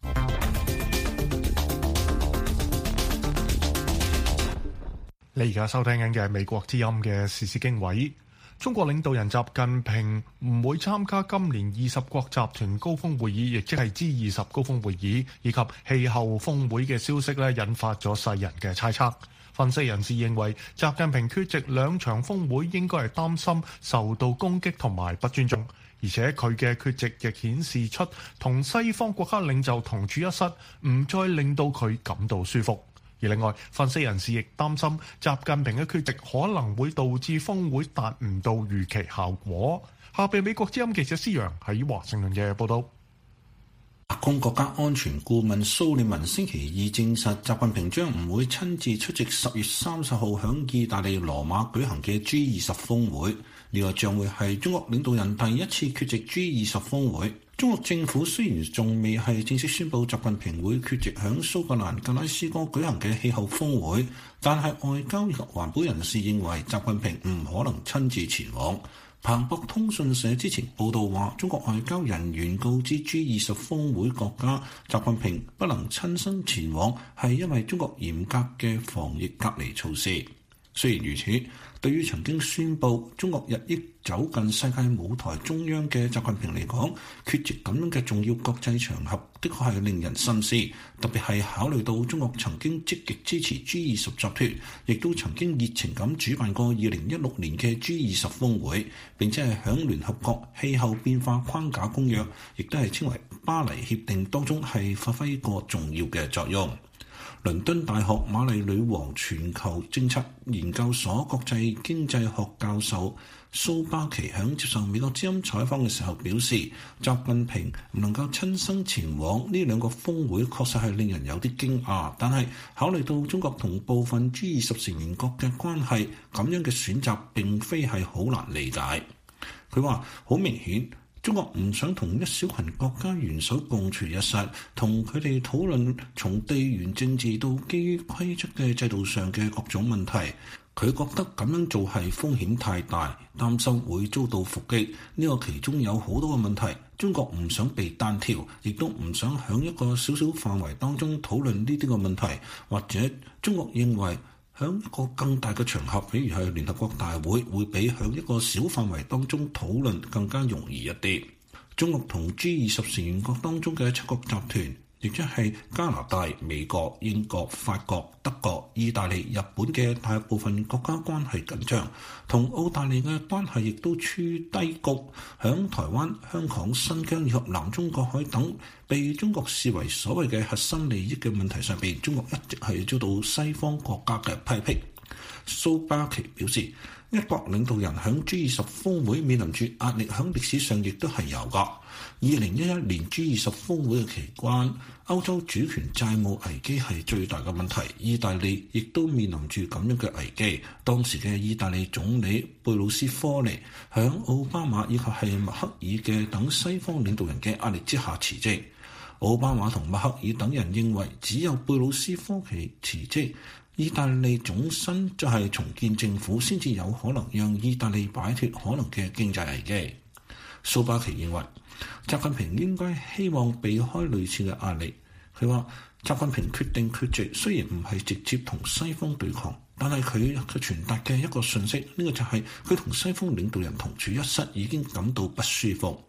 你而家收聽緊嘅係美國之音嘅時事經緯。中國領導人習近平唔會參加今年20國集團高峰會議，亦即係 G20 高峰會議以及氣候峰會嘅消息咧，引發咗世人嘅猜測。分析人士認為，習近平缺席兩場峰會應該係擔心受到攻擊同埋不尊重，而且佢嘅缺席亦顯示出同西方國家領袖同處一室，唔再令到佢感到舒服。而另外，分析人士亦擔心習近平嘅缺席可能會導致峰會達唔到預期效果。下邊美國之音記者施陽喺華盛頓嘅報導。 白宮國家安全顧問蘇利文星期二證實，習近平將唔會親自出席10月30號響意大利羅馬舉行嘅 G20 峰會。呢個將會係中國領導人第一次缺席 G20 峰會。中國政府雖然仲未係正式宣布習近平會缺席響蘇格蘭格拉斯哥舉行嘅氣候峰會，但係外交及環保人士認為習近平唔可能親自前往。彭博通訊社之前報道話，中國外交人員告知 G20 峰會國家，習近平不能親身前往，係因為中國嚴格嘅防疫隔離措施。雖然如此，對於曾經宣布中國日益走近世界舞台中央嘅習近平嚟講，缺席咁樣嘅重要國際場合，的確係令人深思。特別係考慮到中國曾經積極支持 G20 集團，亦都曾經熱情咁主辦過2016年嘅 G20 峰會，並且係響聯合國氣候變化框架公約，亦都係稱為巴黎協定當中係發揮過重要嘅作用。倫敦大學瑪麗女王全球政策研究所國際經濟學教授蘇巴奇喺接受美國之音採訪嘅時候表示，習近平唔能夠親身前往呢兩個峰會確實係令人有啲驚訝，但係考慮到中國同部分 G20 成員國嘅關係，咁樣嘅選擇並非係好難理解。佢話好明顯，中國唔想同一小群國家元首共處一室，同佢哋討論從地緣政治到基於規則嘅制度上嘅各種問題。佢覺得咁樣做係風險太大，擔心會遭到伏擊。呢個其中有好多個問題，中國唔想被單挑，亦都唔想喺一個小小範圍當中討論呢啲個問題，或者中國認為喺一個更大嘅場合，比如係聯合國大會，會比喺一個小範圍當中討論更加容易一啲。中國同 G20 成員國當中嘅7個集團，亦即係加拿大、美國、英國、法國、德國、意大利、日本嘅大部分國家關係緊張，同澳大利亞嘅關係亦都處低谷。響台灣、香港、新疆以及南中國海等被中國視為所謂嘅核心利益嘅問題上邊，中國一直係遭到西方國家嘅批評。蘇巴奇表示，一國領導人響 G20 峰會面臨住壓力，響歷史上亦都係有㗎。2011年 G20 峰會嘅期間，歐洲主權債務危機係最大嘅問題，意大利亦都面臨住咁樣嘅危機。當時嘅意大利總理貝魯斯科尼響奧巴馬以及係默克爾嘅等西方領導人嘅壓力之下辭職。奧巴馬同默克爾等人認為，只有貝魯斯科尼辭職，意大利總身就係重建政府，先至有可能讓意大利擺脫可能嘅經濟危機。蘇巴奇認為，習近平應該希望避開類似嘅壓力。佢話，習近平決定缺席，雖然唔係直接同西方對抗，但係佢傳達嘅一個訊息，呢個就係佢同西方領導人同處一室已經感到不舒服。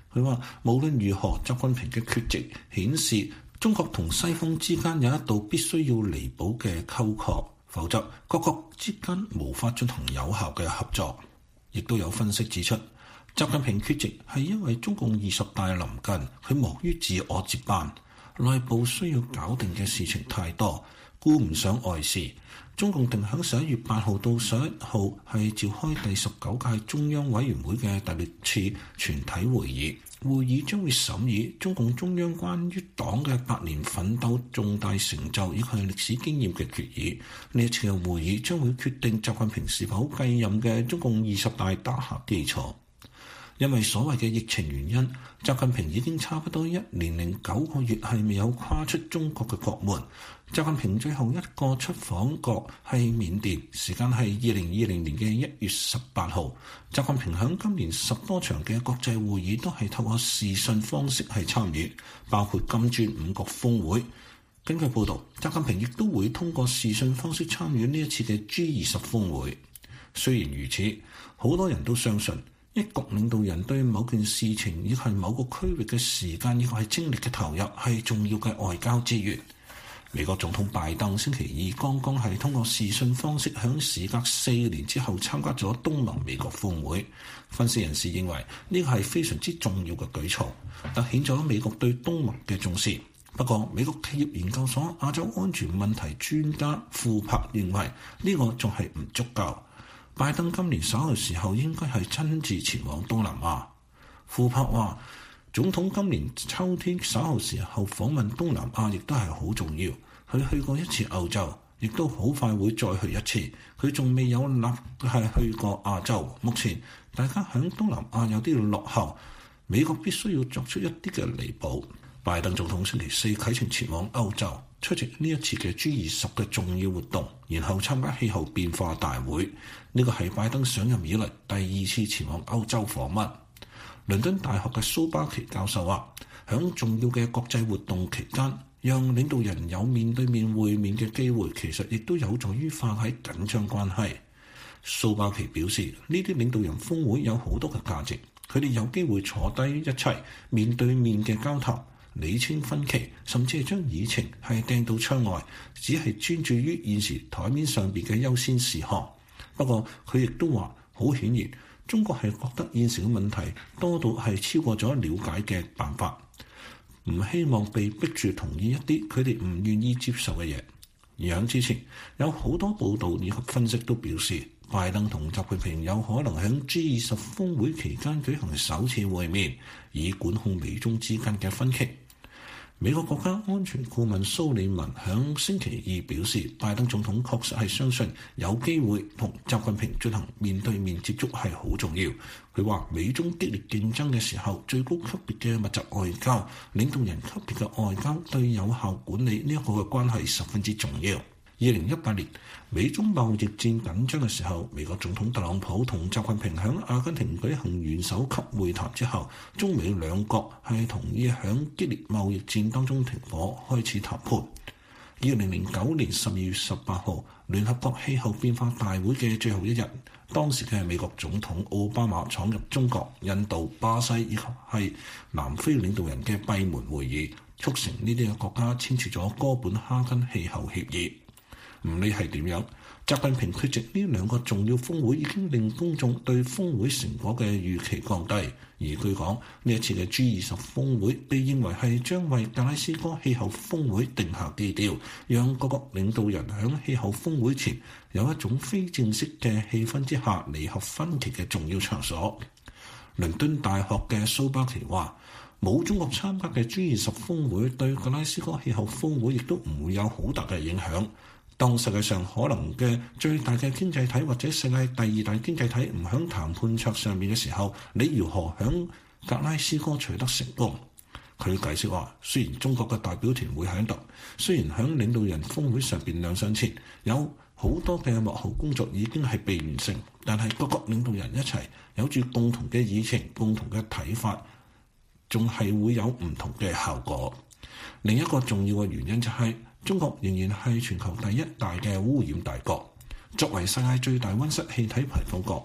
佢話無論如何，習近平嘅缺席顯示中國同西方之間有一道必須要彌補嘅溝壑，否則各國之間無法進行有效嘅合作。亦都有分析指出，習近平缺席係因為中共20大臨近，佢忙於自我接班，內部需要搞定嘅事情太多，顧唔上外事。中共定喺11月8號到11號係召開第19屆中央委員會嘅第6次全體會議，會議將會審議中共中央關於黨嘅百年奮鬥重大成就以及歷史經驗嘅決議。呢一次嘅會議將會決定習近平是否繼任嘅中共20大打下基礎。因為所謂嘅疫情原因，習近平已經差不多1年零9個月係未有跨出中國嘅國門。習近平最後一個出訪國係緬甸，時間係2020年嘅1月18號。習近平響今年10多場嘅國際會議都係透過視訊方式係參與，包括金磚5國峰會。根據報導，習近平亦都會通過視訊方式參與呢一次嘅 G20 峰會。雖然如此，好多人都相信，一國領導人對某件事情以及某個區域嘅時間以及係精力嘅投入係重要嘅外交資源。美國總統拜登星期二剛剛係通過視訊方式響時隔4年之後參加咗東盟美國峰會。分析人士認為呢個係非常之重要嘅舉措，凸顯咗美國對東盟嘅重視。不過，美國企業研究所亞洲安全問題專家庫珀認為呢個仲係唔足夠。拜登今年稍後時候應該係親自前往東南亞。庫珀話，總統今年秋天稍後時候訪問東南亞亦都係好重要。佢去過一次歐洲，亦都好快會再去一次。佢仲未有去過亞洲。目前大家喺東南亞有啲落後，美國必須要作出一啲嘅彌補。拜登總統星期四啟程前往歐洲，出席呢一次嘅 G20 嘅重要活動，然後參加氣候變化大會。呢個係拜登上任以嚟第2次前往歐洲訪問。倫敦大學嘅蘇巴奇教授話，響重要嘅國際活動期間，讓領導人有面對面會面嘅機會，其實亦都有助於化解緊張關係。蘇巴奇表示，呢啲領導人峰會有好多嘅價值，佢哋有機會坐低一齊面對面嘅交談，理清分歧，甚至係將議程係掟到窗外，只係專注於現時台面上邊嘅優先事項。不過佢亦都話，好顯然中國係覺得現時嘅問題多到係超過咗了解嘅辦法，唔希望被逼住同意一啲佢哋唔願意接受嘅嘢。而喺之前有好多報道以及分析都表示，拜登同習近平有可能喺 G20 峰會期間舉行首次會面，以管控美中之間嘅分歧。美國國家安全顧問蘇利文響星期二表示，拜登總統確實係相信有機會同習近平進行面對面接觸係好重要。佢話美中激烈競爭嘅時候，最高級別嘅密集外交、領導人級別嘅外交對有效管理呢一個嘅關係十分之重要。2018年美中貿易戰緊張嘅時候，美國總統特朗普同習近平喺阿根廷舉行元首級會談之後，中美兩國係同意喺激烈貿易戰當中停火，開始談判。2009年12月18號，聯合國氣候變化大會嘅最後一日，當時嘅美國總統奧巴馬闖入中國、印度、巴西以及係南非領導人嘅閉門會議，促成呢啲嘅國家簽署咗哥本哈根氣候協議。唔理係點樣，習近平缺席呢2個重要峰會已經令公眾對峰會成果嘅預期降低。而據講，呢一次嘅 G20 峰會被認為係將為格拉斯哥氣候峰會定下基調，讓各國領導人喺氣候峰會前有一種非正式嘅氣氛之下彌合分歧嘅重要場所。倫敦大學嘅蘇巴奇話，冇中國參加嘅 G20 峰會對格拉斯哥氣候峰會亦都唔會有好大嘅影響。當世界上可能嘅最大嘅經濟體或者世界第2大經濟體唔響談判桌上面嘅時候，你如何響格拉斯哥取得成功？佢解釋話，雖然中國嘅代表團會喺度，雖然響領導人峰會上邊亮相前有好多嘅幕後工作已經係被完成，但係各國領導人一齊有住共同嘅議程、共同嘅睇法，仲係會有唔同嘅效果。另一個重要嘅原因就係，中國仍然係全球第1大嘅污染大國，作為世界最大溫室氣體排放國，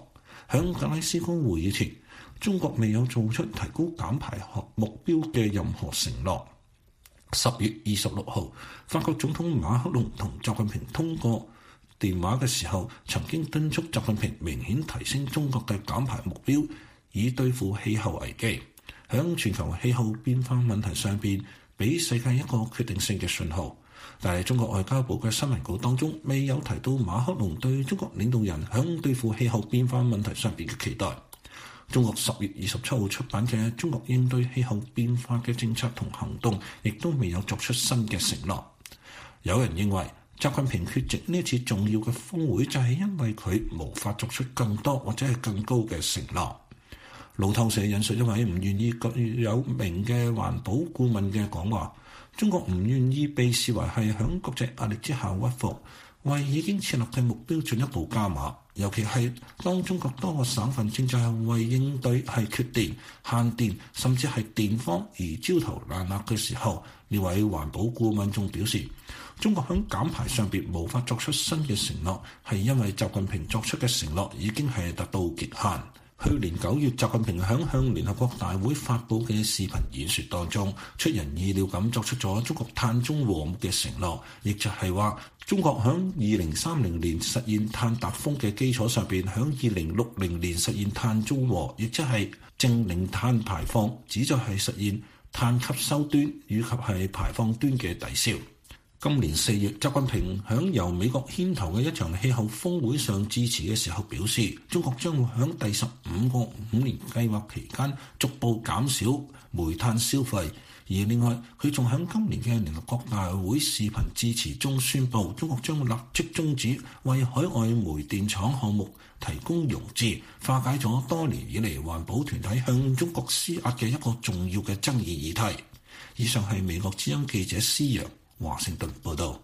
響格拉斯哥會議前，中國未有做出提高減排目標嘅任何承諾。10月26號，法國總統馬克龍同習近平通過電話嘅時候，曾經敦促習近平明顯提升中國嘅減排目標，以對付氣候危機。響全球氣候變化問題上邊，俾世界一個決定性嘅信號。但係中國外交部嘅新聞稿當中未有提到馬克龍對中國領導人響對付氣候變化問題上邊嘅期待。中國10月27號出版嘅《中國應對氣候變化嘅政策同行動》亦都未有作出新嘅承諾。有人認為習近平缺席呢次重要嘅峰會就係因為佢無法作出更多或者係更高嘅承諾。路透社引述一位唔願意具有名嘅環保顧問嘅講話：中國唔願意被視為係響國際壓力之下屈服，為已經設立嘅目標進一步加碼。尤其係當中國多個省份正在為應對係缺電、限電甚至係電荒而焦頭爛額嘅時候，呢位環保顧問仲表示，中國響減排上邊無法作出新嘅承諾，係因為習近平作出嘅承諾已經係達到極限。去年9月，習近平響向聯合國大會發布嘅視頻演說當中，出人意料咁作出咗中國碳中和嘅承諾，亦就係話中國響2030年實現碳達峰嘅基礎上邊，響2060年實現碳中和，亦即係淨零碳排放，旨在係實現碳吸收端以及係排放端嘅抵消。今年4月，習近平響由美國牽頭嘅一場氣候峰會上致辭嘅時候表示，中國將會響第15個5年計劃期間逐步減少煤炭消費。而另外，佢仲響今年嘅聯合國大會視頻致辭中宣布，中國將會立即終止為海外煤電廠項目提供融資，化解咗多年以嚟環保團體向中國施壓嘅一個重要嘅爭議議題。以上係美國之音記者施陽華盛頓報道。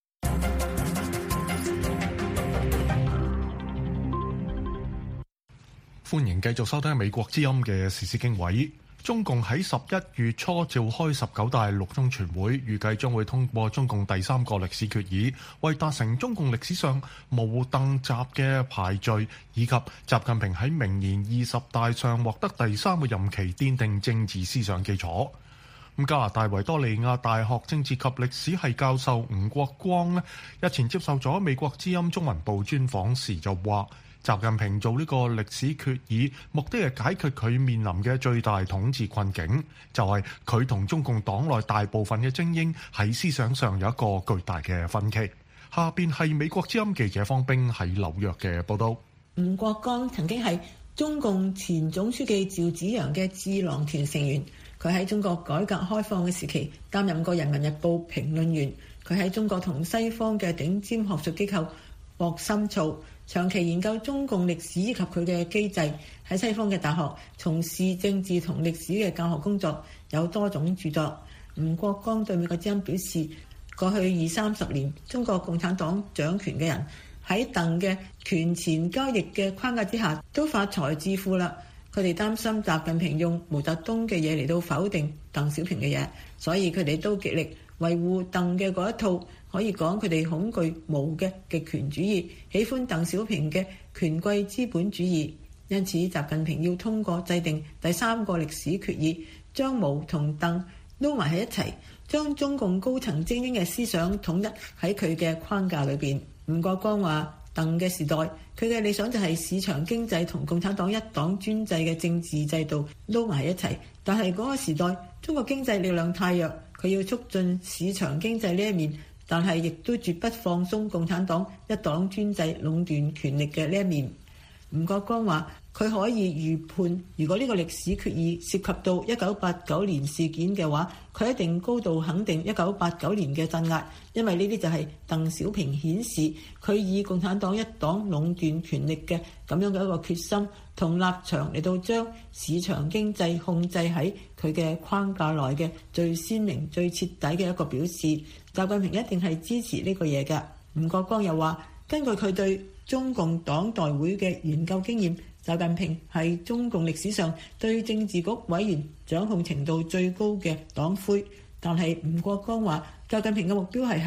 歡迎繼續收聽美國之音嘅時事經緯。中共喺11月初召開19大六中全會，預計將會通過中共第3個歷史決議，為達成中共歷史上無鄧習嘅排序，以及習近平喺明年20大上獲得第3個任期奠定政治思想基礎。加拿大維多利亞大學政治及歷史系教授吳國光日前接受咗美國之音中文部專訪時就話，習近平做呢個歷史決議，目的係解決佢面臨嘅最大統治困境，就係佢同中共黨內大部分嘅精英喺思想上有一個巨大嘅分歧。下邊係美國之音記者方冰喺紐約嘅報道。 吳國光曾經係中共前總書記趙紫陽嘅智囊團成員，佢喺中國改革開放嘅時期擔任過《人民日報》評論員，佢喺中國同西方嘅頂尖學術機構博深造，長期研究中共歷史以及佢嘅機制，喺西方嘅大學從事政治同歷史嘅教學工作，有多種著作。吳國光對美國之音表示，過去20-30年中國共產黨掌權嘅人喺鄧嘅權錢交易嘅框架之下都發財致富啦。佢哋擔心習近平用毛澤東嘅嘢嚟到否定鄧小平嘅嘢，所以佢哋都極力維護鄧嘅嗰一套。可以講佢哋恐懼毛嘅極權主義，喜歡鄧小平嘅權貴資本主義。因此習近平要通過制定第3個歷史決議，將毛同鄧撈埋喺一齊，將中共高層精英嘅思想統一喺佢嘅框架裏邊。吳國光話，鄧嘅時代佢嘅理想就係市場經濟同共產黨一黨專制嘅政治制度撈埋喺一齊，但係嗰個時代中國經濟力量太弱，佢要促進市場經濟呢一面，但係亦都絕不放鬆共產黨一黨專制壟斷權力嘅呢一面。吳國光話，佢可以預判，如果呢個歷史決議涉及到1989年事件嘅話，佢一定高度肯定1989年嘅鎮壓，因為呢啲就係鄧小平顯示佢以共產黨一黨壟斷權力嘅咁樣嘅一個決心同立場嚟到將市場經濟控制喺佢嘅框架內嘅最鮮明、最徹底嘅一個表示。習近平一定係支持呢個嘢㗎。吳國光又話，根據佢對中共黨代會嘅研究經驗，習近平係中共歷史上對政治局委員掌控程度最高嘅黨魁。但係吳國光話，習近平嘅目標係喺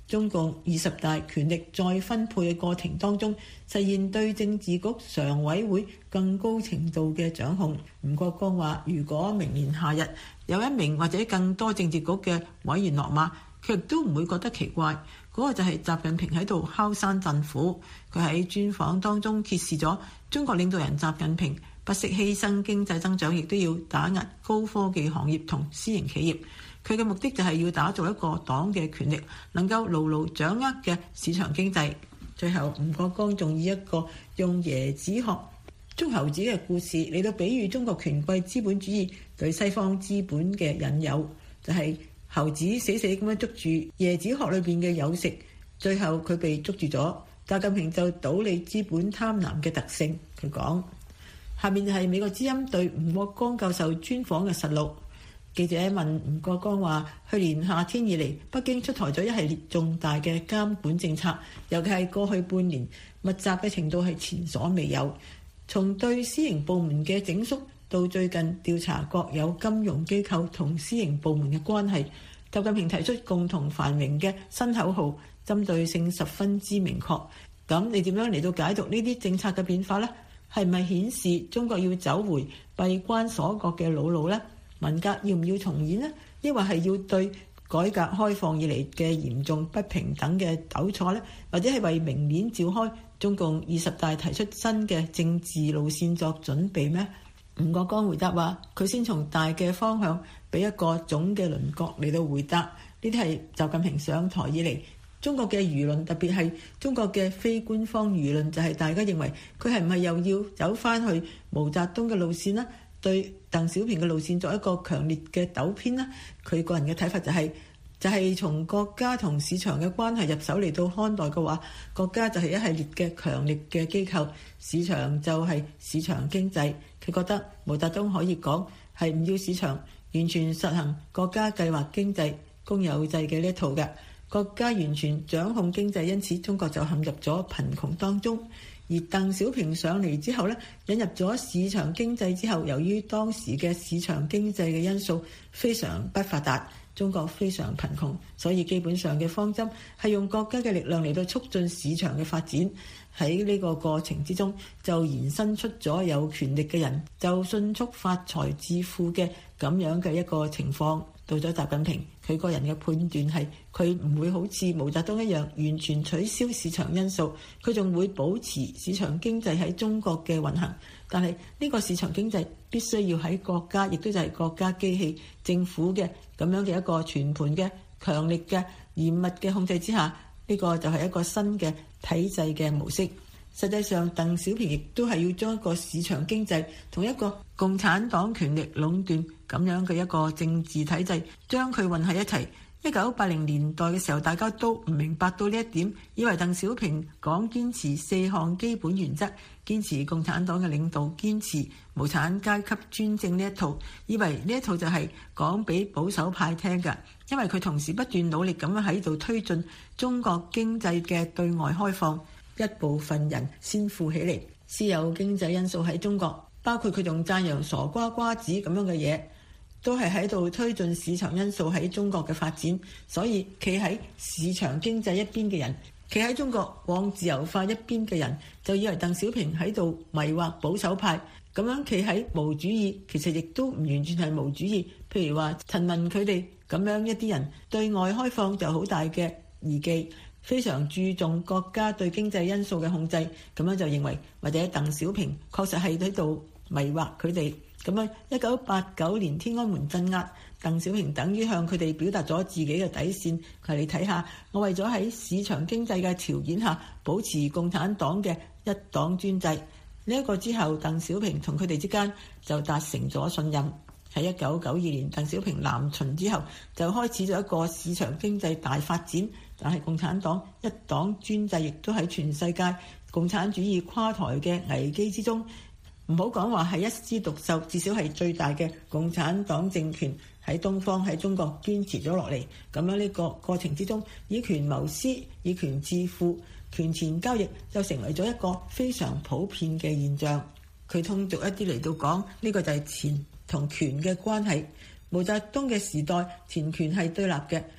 中共20大權力再分配嘅過程當中，實現對政治局常委會更高程度嘅掌控。吳國光話：如果明年夏日有一名或者更多政治局嘅委員落馬，佢亦都唔會覺得奇怪。嗰個就係習近平喺度敲山震虎。佢喺專訪當中揭示咗中國領導人習近平不惜犧牲經濟增長，亦都要打壓高科技行業同私營企業。佢嘅目的就係要打造一個黨嘅權力能夠牢牢掌握嘅市場經濟。最後，吳國光仲以一個用椰子殼捉猴子嘅故事嚟到比喻中國權貴資本主義對西方資本嘅引誘，就係猴子死死咁樣捉住椰子殼裏邊嘅有食，最後佢被捉住咗。習近平就倒理資本貪婪嘅特性。佢講：下面係美國之音對吳國光教授專訪嘅實錄。記者問吳國光話：去年夏天以嚟，北京出台咗一系列重大嘅監管政策，尤其係過去半年密集嘅程度係前所未有。從對私營部門嘅整肅到最近調查國有金融機構同私營部門嘅關係，習近平提出共同繁榮嘅新口號，針對性十分之明確。咁你點樣嚟到解讀呢啲政策嘅變化呢？係咪顯示中國要走回閉關鎖國嘅老路呢？文革要唔要重演呢？抑或係要對改革開放以嚟嘅嚴重不平等嘅糾錯呢？或者係為明年召開中共20大提出新嘅政治路線作準備咩？吳國光回答話：佢先從大嘅方向俾一個總嘅輪廓嚟到回答。呢啲係習近平上台以嚟中國嘅輿論，特別係中國嘅非官方輿論，就係大家認為佢係唔係又要走翻去毛澤東嘅路線呢？對鄧小平嘅路線作一個強烈嘅糾偏呢？佢個人嘅睇法就係從國家同市場嘅關係入手嚟到看待嘅話，國家就係一系列嘅強力嘅機構，市場就係市場經濟。佢覺得毛澤東可以講係唔要市場，完全實行國家計劃經濟公有制嘅呢一套嘅，國家完全掌控經濟，因此中國就陷入咗貧窮當中。而鄧小平上嚟之後呢，引入咗市場經濟之後，由於當時嘅市場經濟嘅因素非常不發達，中國非常貧窮，所以基本上嘅方針係用國家嘅力量嚟到促進市場嘅發展。喺呢個過程之中，就延伸出咗有權力嘅人就迅速發財致富嘅咁樣嘅一個情況。到咗習近平，佢個人嘅判斷係佢唔會好似毛澤東一樣完全取消市場因素，佢仲會保持市場經濟喺中國嘅運行。但係呢個市場經濟必須要喺國家，亦都就係國家機器政府嘅咁樣嘅一個全盤嘅強力嘅嚴密嘅控制之下，呢個就係一個新嘅體制嘅模式。實際上，鄧小平亦都係要將一個市場經濟同一個共產黨權力壟斷咁樣嘅一個政治體制，將佢混喺一齊。1980年代嘅時候，大家都唔明白到呢一點，以為鄧小平講堅持4項基本原則，堅持共產黨嘅領導，堅持無產階級專政呢一套，以為呢一套就係講俾保守派聽㗎。因為佢同時不斷努力咁樣喺度推進中國經濟嘅對外開放。一部分人先富起嚟，私有經濟因素喺中國，包括佢仲讚揚傻瓜瓜子咁樣嘅嘢，都係喺度推進市場因素喺中國嘅發展。所以企喺市場經濟一邊嘅人，企喺中國往自由化一邊嘅人，就以為鄧小平喺度迷惑保守派。咁樣企喺毛主義，其實亦都唔完全係毛主義。譬如話陳文佢哋咁樣一啲人，對外開放就好大嘅疑忌，非常注重國家對經濟因素嘅控制，咁樣就認為或者鄧小平確實係喺度迷惑佢哋。咁樣1989年天安門鎮壓，鄧小平等於向佢哋表達咗自己嘅底線。佢話你睇下，我為咗喺市場經濟嘅條件下保持共產黨嘅一黨專制。呢一個之後，鄧小平同佢哋之間就達成咗信任。喺1992年鄧小平南巡之後，就開始咗一個市場經濟大發展。但係共產黨一黨專制亦都喺全世界共產主義垮台嘅危機之中，唔好講話係一枝獨秀，至少係最大嘅共產黨政權喺東方喺中國堅持咗落嚟。咁樣呢個過程之中，以權謀私、以權致富、權錢交易就成為咗一個非常普遍嘅現象。佢通俗一啲嚟到講，呢個就係錢同權嘅關係。毛澤東嘅時代，錢權係對立嘅。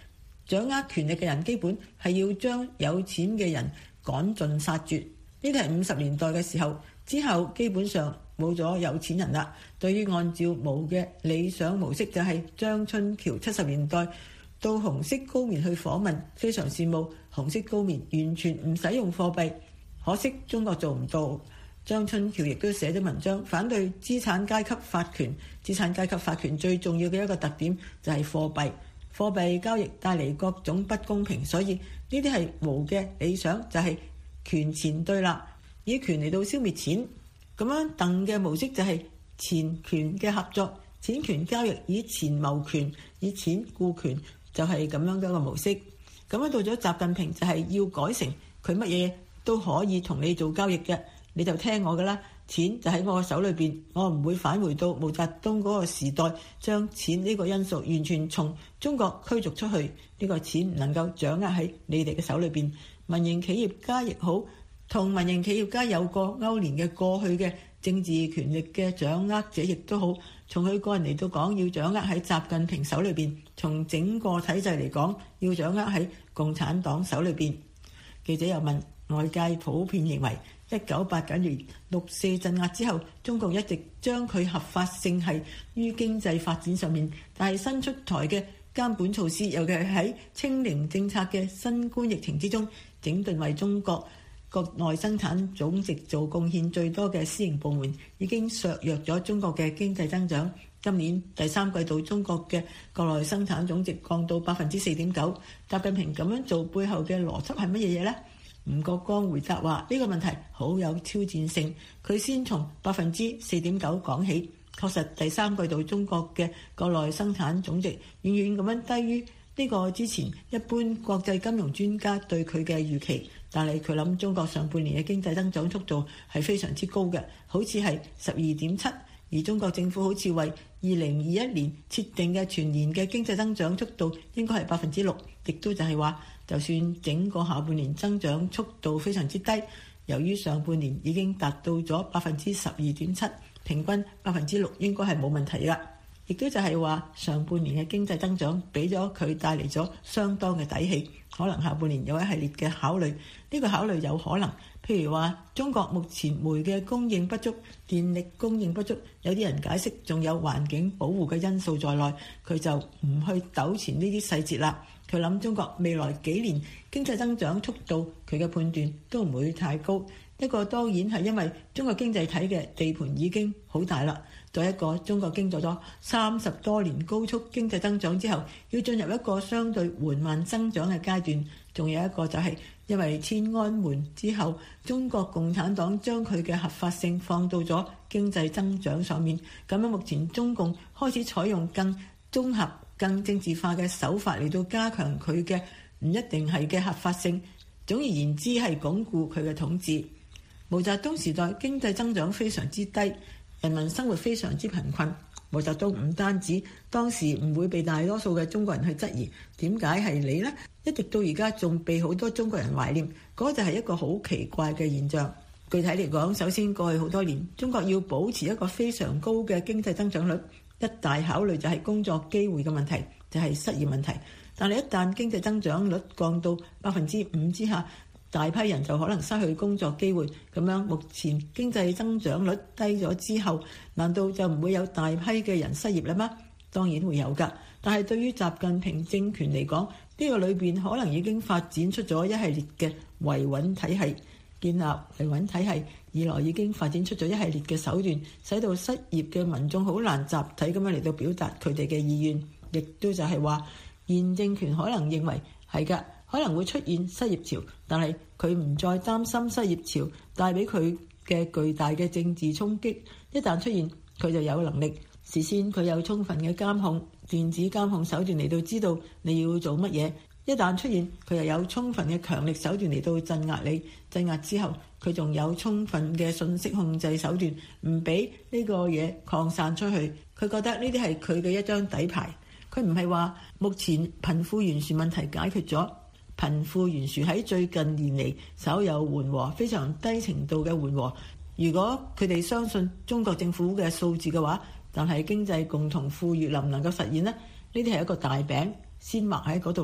掌握權力嘅人基本係要將有錢嘅人趕盡殺絕。呢啲係50年代嘅時候，之後基本上冇咗有錢人啦。對於按照毛嘅理想模式，就係張春橋70年代到紅色高棉去訪問，非常羨慕紅色高棉完全唔使用貨幣，可惜中國做唔到。張春橋亦都寫咗文章反對資產階級法權。資產階級法權最重要嘅一個特點就係貨幣，貨幣交易帶嚟各種不公平，所以呢啲係毛嘅理想，就係權錢對立，以權嚟到消滅錢。咁樣鄧嘅模式就係錢權嘅合作，錢權交易，以錢謀權，以錢顧權，就係咁樣嘅一個模式。咁樣到咗習近平就係要改成佢乜嘢都可以同你做交易嘅，你就聽我㗎啦。錢就喺我手裏邊，我唔會返回到毛澤東嗰個時代，將錢呢個因素完全從中國驅逐出去。呢個錢唔能夠掌握喺你哋嘅手裏邊。民營企業家亦好，同民營企業家有過勾連嘅過去嘅政治權力嘅掌握者亦都好，從佢個人嚟到講，要掌握喺習近平手裏邊；從整個體制嚟講，要掌握喺共產黨手裏邊。記者又問，外界普遍認為1989年6·4鎮壓之後，中共一直將佢合法性係於經濟發展上面，但係新出台嘅監管措施，尤其係喺清零政策嘅新冠疫情之中，整頓為中國國內生產總值做貢獻最多嘅私營部門，已經削弱咗中國嘅經濟增長。今年第3季度，中國嘅國內生產總值降到4.9%。習近平咁樣做背後嘅邏輯係乜嘢嘢呢？吳國光回答話：呢個問題好有挑戰性。佢先從4.9%講起，確實第3季度中國嘅國內生產總值遠遠咁樣低於呢個之前一般國際金融專家對佢嘅預期。但係佢諗中國上半年嘅經濟增長速度係非常之高嘅，好似係12.7%，而中國政府好似為2021年設定嘅全年嘅經濟增長速度應該係6%，亦都就係話，就算整個下半年增長速度非常之低，由於上半年已經達到咗12.7%，平均6%應該係冇問題㗎。亦都就係話，上半年嘅經濟增長俾咗佢帶嚟咗相當嘅底氣，可能下半年有一系列嘅考慮。呢個考慮有可能，譬如話中國目前煤嘅供應不足、電力供應不足，有啲人解釋仲有環境保護嘅因素在內，佢就唔去糾纏呢啲細節啦。佢諗中國未來幾年經濟增長速度，佢嘅判斷都唔會太高。一個當然係因為中國經濟體嘅地盤已經好大啦。再一個，中國經過咗30多年高速經濟增長之後，要進入一個相對緩慢增長嘅階段。仲有一個就係因為天安門之後，中國共產黨將佢嘅合法性放到咗經濟增長上面。咁樣目前中共開始採用更綜合、更政治化嘅手法嚟到加強佢嘅唔一定係嘅合法性。總而言之係鞏固佢嘅統治。毛澤東時代經濟增長非常之低，人民生活非常之貧困。毛澤東唔單止當時唔會被大多數嘅中國人去質疑，點解係你呢？一直到而家仲被好多中國人懷念，嗰就係一個好奇怪嘅現象。具體嚟講，首先過去好多年，中國要保持一個非常高嘅經濟增長率，一大考慮就係工作機會嘅問題，就係失業問題。但係一旦經濟增長率降到5%之下，大批人就可能失去工作機會。咁樣目前經濟增長率低咗之後，難道就唔會有大批嘅人失業啦嗎？當然會有㗎。但係對於習近平政權嚟講，呢個裏邊可能已經發展出咗一系列嘅維穩體系。建立維穩體系以來，已經發展出咗一系列嘅手段，使到失業嘅民眾好難集體咁樣嚟到表達佢哋嘅意願。亦都就係話，現政權可能認為係㗎，可能會出現失業潮，但係佢唔再擔心失業潮帶俾佢嘅巨大嘅政治衝擊。一旦出現，佢就有能力事先佢有充分嘅監控，電子監控手段嚟到知道你要做乜嘢。一旦出現，佢又有充分嘅強力手段嚟到鎮壓你。鎮壓之後，佢仲有充分嘅信息控制手段，唔俾呢個嘢擴散出去。佢覺得呢啲係佢嘅一張底牌。佢唔係話目前貧富懸殊問題解決咗，貧富懸殊喺最近年嚟稍有緩和，非常低程度嘅緩和。如果佢哋相信中國政府嘅數字嘅話，但係經濟共同富裕能唔能夠實現呢？呢啲係一個大餅先畫喺嗰度。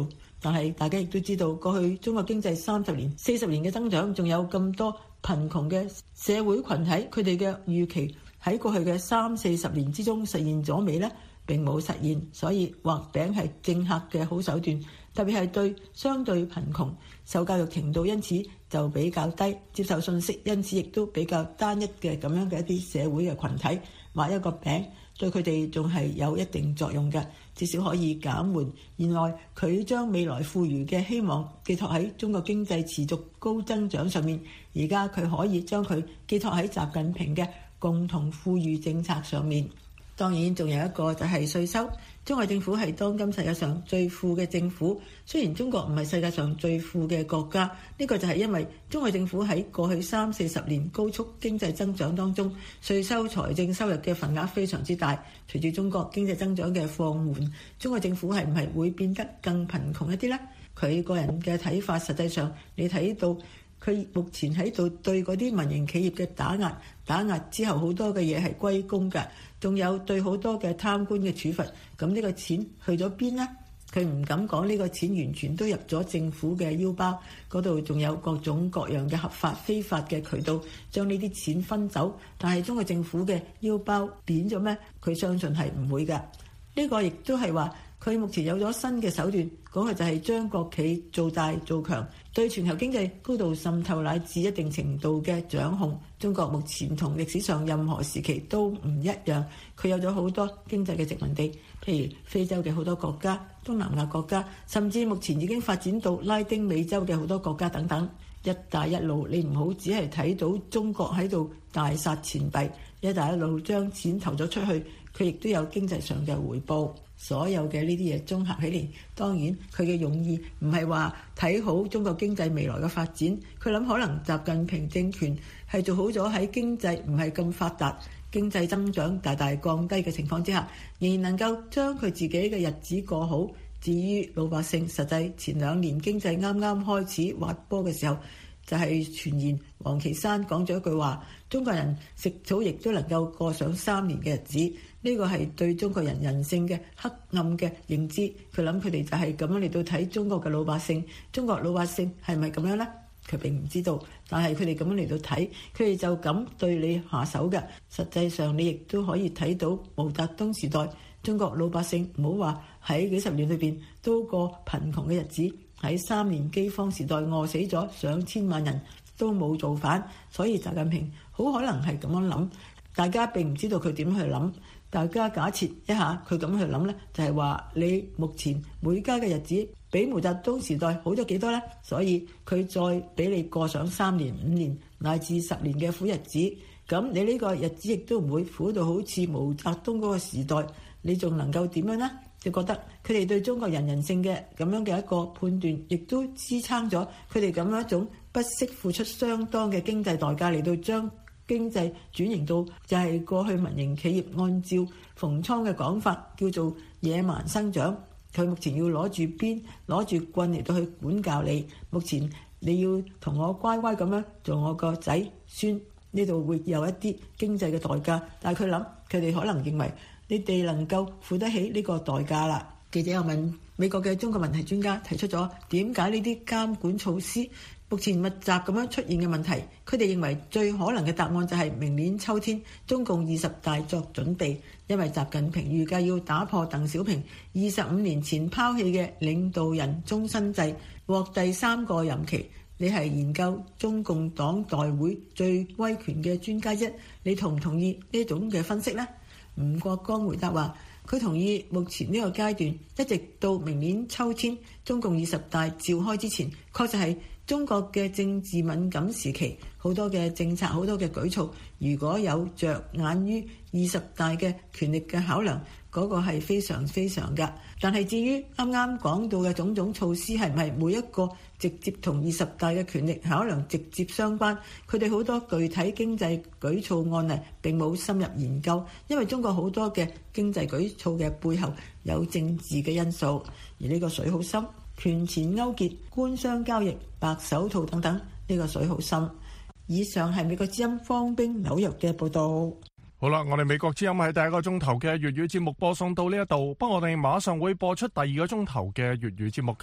但係大家亦都知道，過去中國經濟30年、40年嘅增長，仲有咁多貧窮嘅社會群體，佢哋嘅預期喺過去嘅30-40年之中實現咗未呢？並冇實現，所以畫餅係政客嘅好手段，特別係對相對貧窮、受教育程度因此就比較低、接受信息因此亦都比較單一嘅咁樣嘅一啲社會嘅群體，畫一個餅對佢哋仲係有一定作用嘅，至少可以減緩現在佢將未來富裕嘅希望寄託喺中國經濟持續高增長上面，而家佢可以將佢寄託喺習近平嘅共同富裕政策上面。當然仲有一個就係稅收，中國政府係當今世界上最富嘅政府，雖然中國唔係世界上最富嘅國家，呢個就係因為中國政府喺過去30-40年高速經濟增長當中，稅收財政收入嘅份額非常之大。隨住中國經濟增長嘅放緩，中國政府係唔係會變得更貧窮一啲呢？佢個人嘅睇法，實際上你睇到佢目前喺度對嗰啲民營企業嘅打壓之後，好多嘅嘢係歸功嘅，仲有對好多嘅貪官嘅處罰。咁呢個錢去咗邊呢？佢唔敢講呢個錢完全都入咗政府嘅腰包，嗰度仲有各種各樣嘅合法非法嘅渠道將呢啲錢分走。但係中國政府嘅腰包扁咗咩？佢相信係唔會㗎。呢個亦都係話佢目前有咗新嘅手段，嗰個就係將國企做大做強，對全球經濟高度滲透乃至一定程度嘅掌控。中國目前同歷史上任何時期都唔一樣，佢有咗好多經濟嘅殖民地，譬如非洲嘅好多國家、東南亞國家，甚至目前已經發展到拉丁美洲嘅好多國家等等。一帶一路，你唔好只係睇到中國喺度大撒錢幣，一帶一路將錢投咗出去，佢亦都有經濟上嘅回報。所有嘅呢啲嘢綜合起嚟，當然佢嘅用意唔係話睇好中國經濟未來嘅發展，佢諗可能習近平政權係做好咗喺經濟唔係咁發達、經濟增長大大降低嘅情況之下，仍然能夠將佢自己嘅日子過好。至於老百姓，實際前2年經濟啱啱開始滑坡嘅時候，就係傳言王岐山講咗一句話：中國人食草亦都能夠過上3年嘅日子。呢個係對中國人人性嘅黑暗嘅認知。佢諗佢哋就係咁樣嚟到睇中國嘅老百姓。中國老百姓係咪咁樣呢？佢並唔知道，但係佢哋咁樣嚟到睇，佢哋就咁對你下手嘅。實際上你亦都可以睇到毛澤東時代中國老百姓，唔好話喺幾十年裏邊都過貧窮嘅日子，喺3年饑荒時代餓死咗上千萬人都冇造反。所以習近平好可能係咁樣諗，大家並唔知道佢點去諗。大家假設一下佢咁去諗呢，就係話你目前每家嘅日子比毛澤東時代好咗幾多呢？所以佢再俾你過上3年、5年乃至10年嘅苦日子，咁你呢個日子亦都唔會苦到好似毛澤東嗰個時代。你仲能夠點樣呢？就覺得佢哋對中國人性嘅咁樣嘅一個判斷，亦都支撐咗佢哋咁樣一種不惜付出相當嘅經濟代價嚟到將經濟轉型到就係過去民營企業按照馮蒼嘅講法叫做野蠻生長。佢目前要攞住鞭攞住棍嚟到去管教你，目前你要同我乖乖咁樣做我個仔孫，呢度會有一啲經濟嘅代價，但係佢諗佢哋可能認為你哋能夠付得起呢個代價啦。記者又問美國嘅中國問題專家提出咗點解呢啲監管措施目前密集咁樣出現嘅問題，佢哋認為最可能嘅答案就係明年秋天中共20大作準備，因為習近平預計要打破鄧小平25年前拋棄嘅領導人終身制，獲第3個任期。你係研究中共黨代會最威權嘅專家一，你同唔同意呢種嘅分析呢？吳國光回答話，佢同意目前呢個階段一直到明年秋天中共20大召開之前，確實係中國嘅政治敏感時期，好多嘅政策好多嘅舉措，如果有着眼於20大嘅權力嘅考量，嗰個係非常非常㗎。但係至於啱啱講到嘅種種措施係唔係每一個直接同20大嘅權力考量直接相關，佢哋好多具體經濟舉措案例並冇深入研究，因為中國好多嘅經濟舉措嘅背後有政治嘅因素，而呢個水好深，權錢勾結、官商交易、白手套等等，呢個水好深。以上係美國之音方冰紐約嘅報導。 好啦，我哋美國之音喺第1個鐘頭嘅粵語節目播送到呢一度，不過我哋馬上會播出第2個鐘頭嘅粵語節目噶。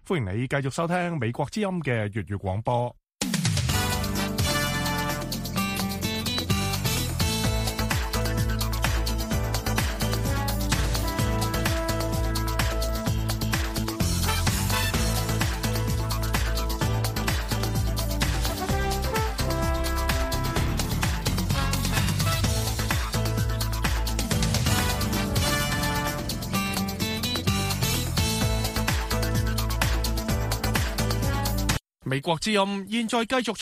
歡迎你繼續收聽美國之音嘅粵語廣播。美國之音現在繼續